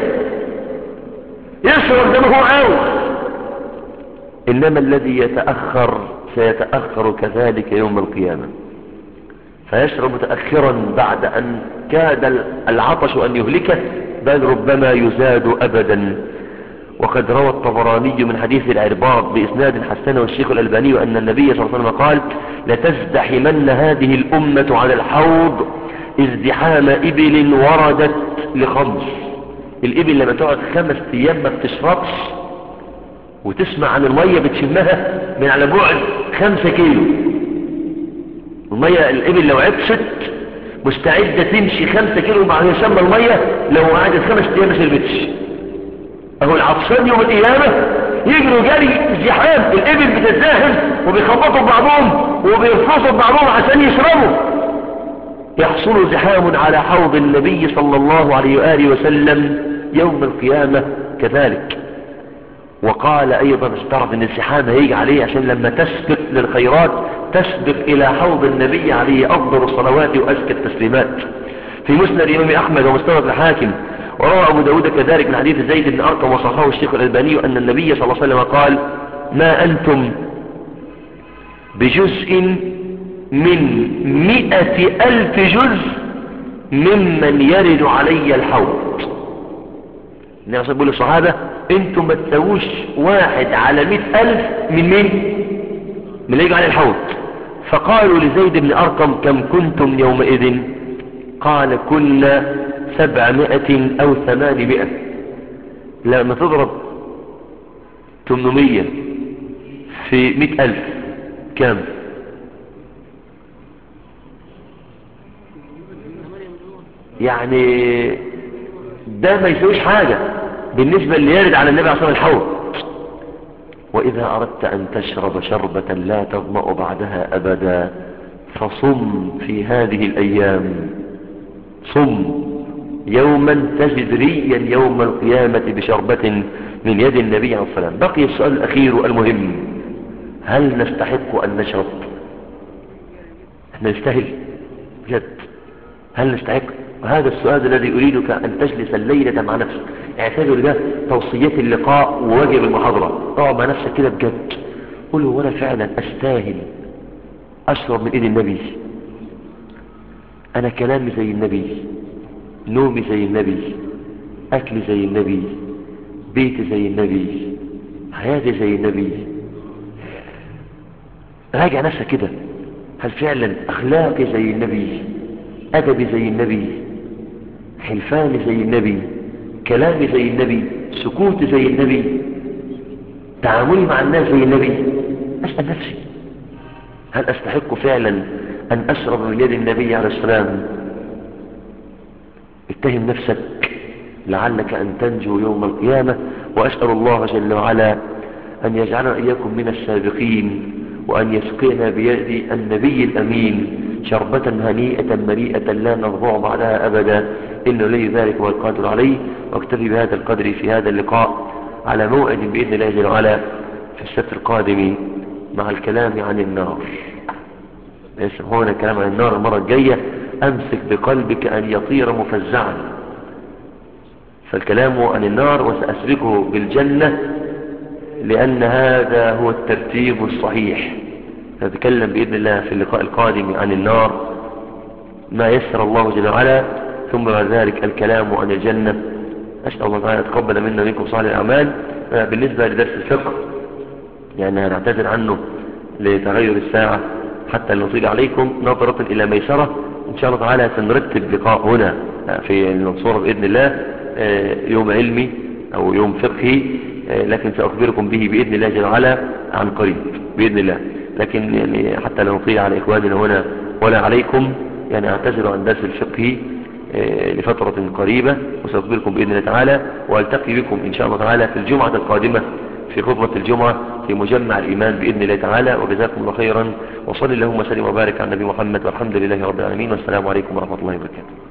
يشرب زي ما هو عاوز. انما الذي يتأخر سيتأخر كذلك يوم القيامة، فيشرب متأخرا بعد ان كاد العطش ان يهلكه، بل ربما يزاد ابدا. وقد روى الطبراني من حديث العرباض بإسناد حسنه الشيخ الألباني أن النبي صلى الله عليه وسلم قال لتزدحمن هذه الأمة على الحوض ازدحام إبل وردت لخمس. الإبل لما تقعد خمس أيام ما بتشربش وتسمع عن المية بتشمها من على بعد خمسة كيلو. المية الإبل لو عطشت مستعدة تمشي خمسة كيلو بعد يسمى المية لو قعدت خمس أيام ما شربتش. اهو العطشان يوم القيامة يجروا جري زحام، الابل بتتزاحم وبيخبطوا ببعضهم وبيرفصوا ببعضهم عشان يشربوا. يحصل زحام على حوض النبي صلى الله عليه وآله وسلم يوم القيامة كذلك. وقال ايضا استعرض ان الزحام هيجي عليه عشان لما تسبق للخيرات تسبق الى حوض النبي عليه افضل الصلوات وازكى التسليمات. في مسند الامام احمد ومستدرك الحاكم وروى أبو داود كذلك من حديث زيد بن أرقم وصححه الشيخ الألباني أن النبي صلى الله عليه وسلم قال ما أنتم بجزء من مئة ألف جزء ممن يرد علي الحوض. النبي صلى الله عليه الصحابة أنتم ما تسووش واحد على مئة ألف من مين؟ من اللي يجي علي الحوض. فقالوا لزيد بن أرقم كم كنتم يومئذ؟ قال كنا سبعمائة أو ثمانمائة. لما تضرب ثمانمائة في مئة ألف كم؟ يعني ده ما يسويش حاجة بالنسبة اللي يرد على النبي عليه الحوض. وإذا أردت أن تشرب شربة لا تظمأ بعدها أبدا فصم في هذه الأيام، صم يوما تجد ريا يوم القيامة بشربة من يد النبي عليه الصلاة والسلام. بقي السؤال الأخير المهم، هل نستحق أن نشرب؟ احنا نستاهل بجد؟ هل نستحق؟ وهذا السؤال الذي أريدك أن تجلس الليلة مع نفسك، اعتبر ده توصيات اللقاء وواجب المحاضرة. اقعد مع نفسك كده بجد قل هو أنا فعلا أستاهل أشرب من إيد النبي؟ أنا كلامي زي النبي، نومي زي النبي، أكلي زي النبي، بيتي زي النبي، حياتي زي النبي. راجع نفسك كده، هل فعلا أخلاقي زي النبي، أدبي زي النبي، حلفاني زي النبي، كلامي زي النبي، سكوتي زي النبي، تعاملي مع الناس زي النبي؟ أسأل نفسي هل أستحق فعلا أن أشرب من يد النبي عليه السلام؟ اتهم نفسك لعلك أن تنجو يوم القيامة. وأسأل الله جل وعلا أن يجعلنا إياكم من السابقين، وأن يسقينا بيد النبي الأمين شربة هنيئة مريئة لا نضبع بعدها أبدا، إنه لي ذلك والقادر عليه. واكتفي بهذا القدر في هذا اللقاء، على موعد بإذن الله جل وعلا في السبت القادم مع الكلام عن النار. يسمعون الكلام عن النار المرة الجاية. أمسك بقلبك أن يطير مفزعا، فالكلام عن النار وسأسبقه بالجنة، لأن هذا هو الترتيب الصحيح. نتكلم بإذن الله في اللقاء القادم عن النار ما يسر الله جل وعلا، ثم بعد ذلك الكلام عن الجنة. أسأل الله تعالى يتقبل منا ومنكم صالح الأعمال. بالنسبة لدرس الفقه يعني هنعتذر عنه لتغير الساعة حتى نطيل عليكم، نظرة إلى ميسرة. إن شاء الله تعالى سنرتب لقاء هنا في المنصورة بإذن الله، يوم علمي أو يوم فقهي، لكن سأخبركم به بإذن الله جل وعلا عن قريب بإذن الله. لكن يعني حتى لا نطيل على إخواننا هنا ولا عليكم، يعني أعتذر عن درس الفقه لفترة قريبة، وسأخبركم بإذن الله تعالى، وألتقي بكم إن شاء الله تعالى في الجمعة القادمة في خطبة الجمعة في مجمع الإيمان بإذن الله تعالى. وجزاكم الله خيرا، وصلي اللهم وسلم وبارك على النبي محمد، والحمد لله رب العالمين، والسلام عليكم ورحمة الله وبركاته.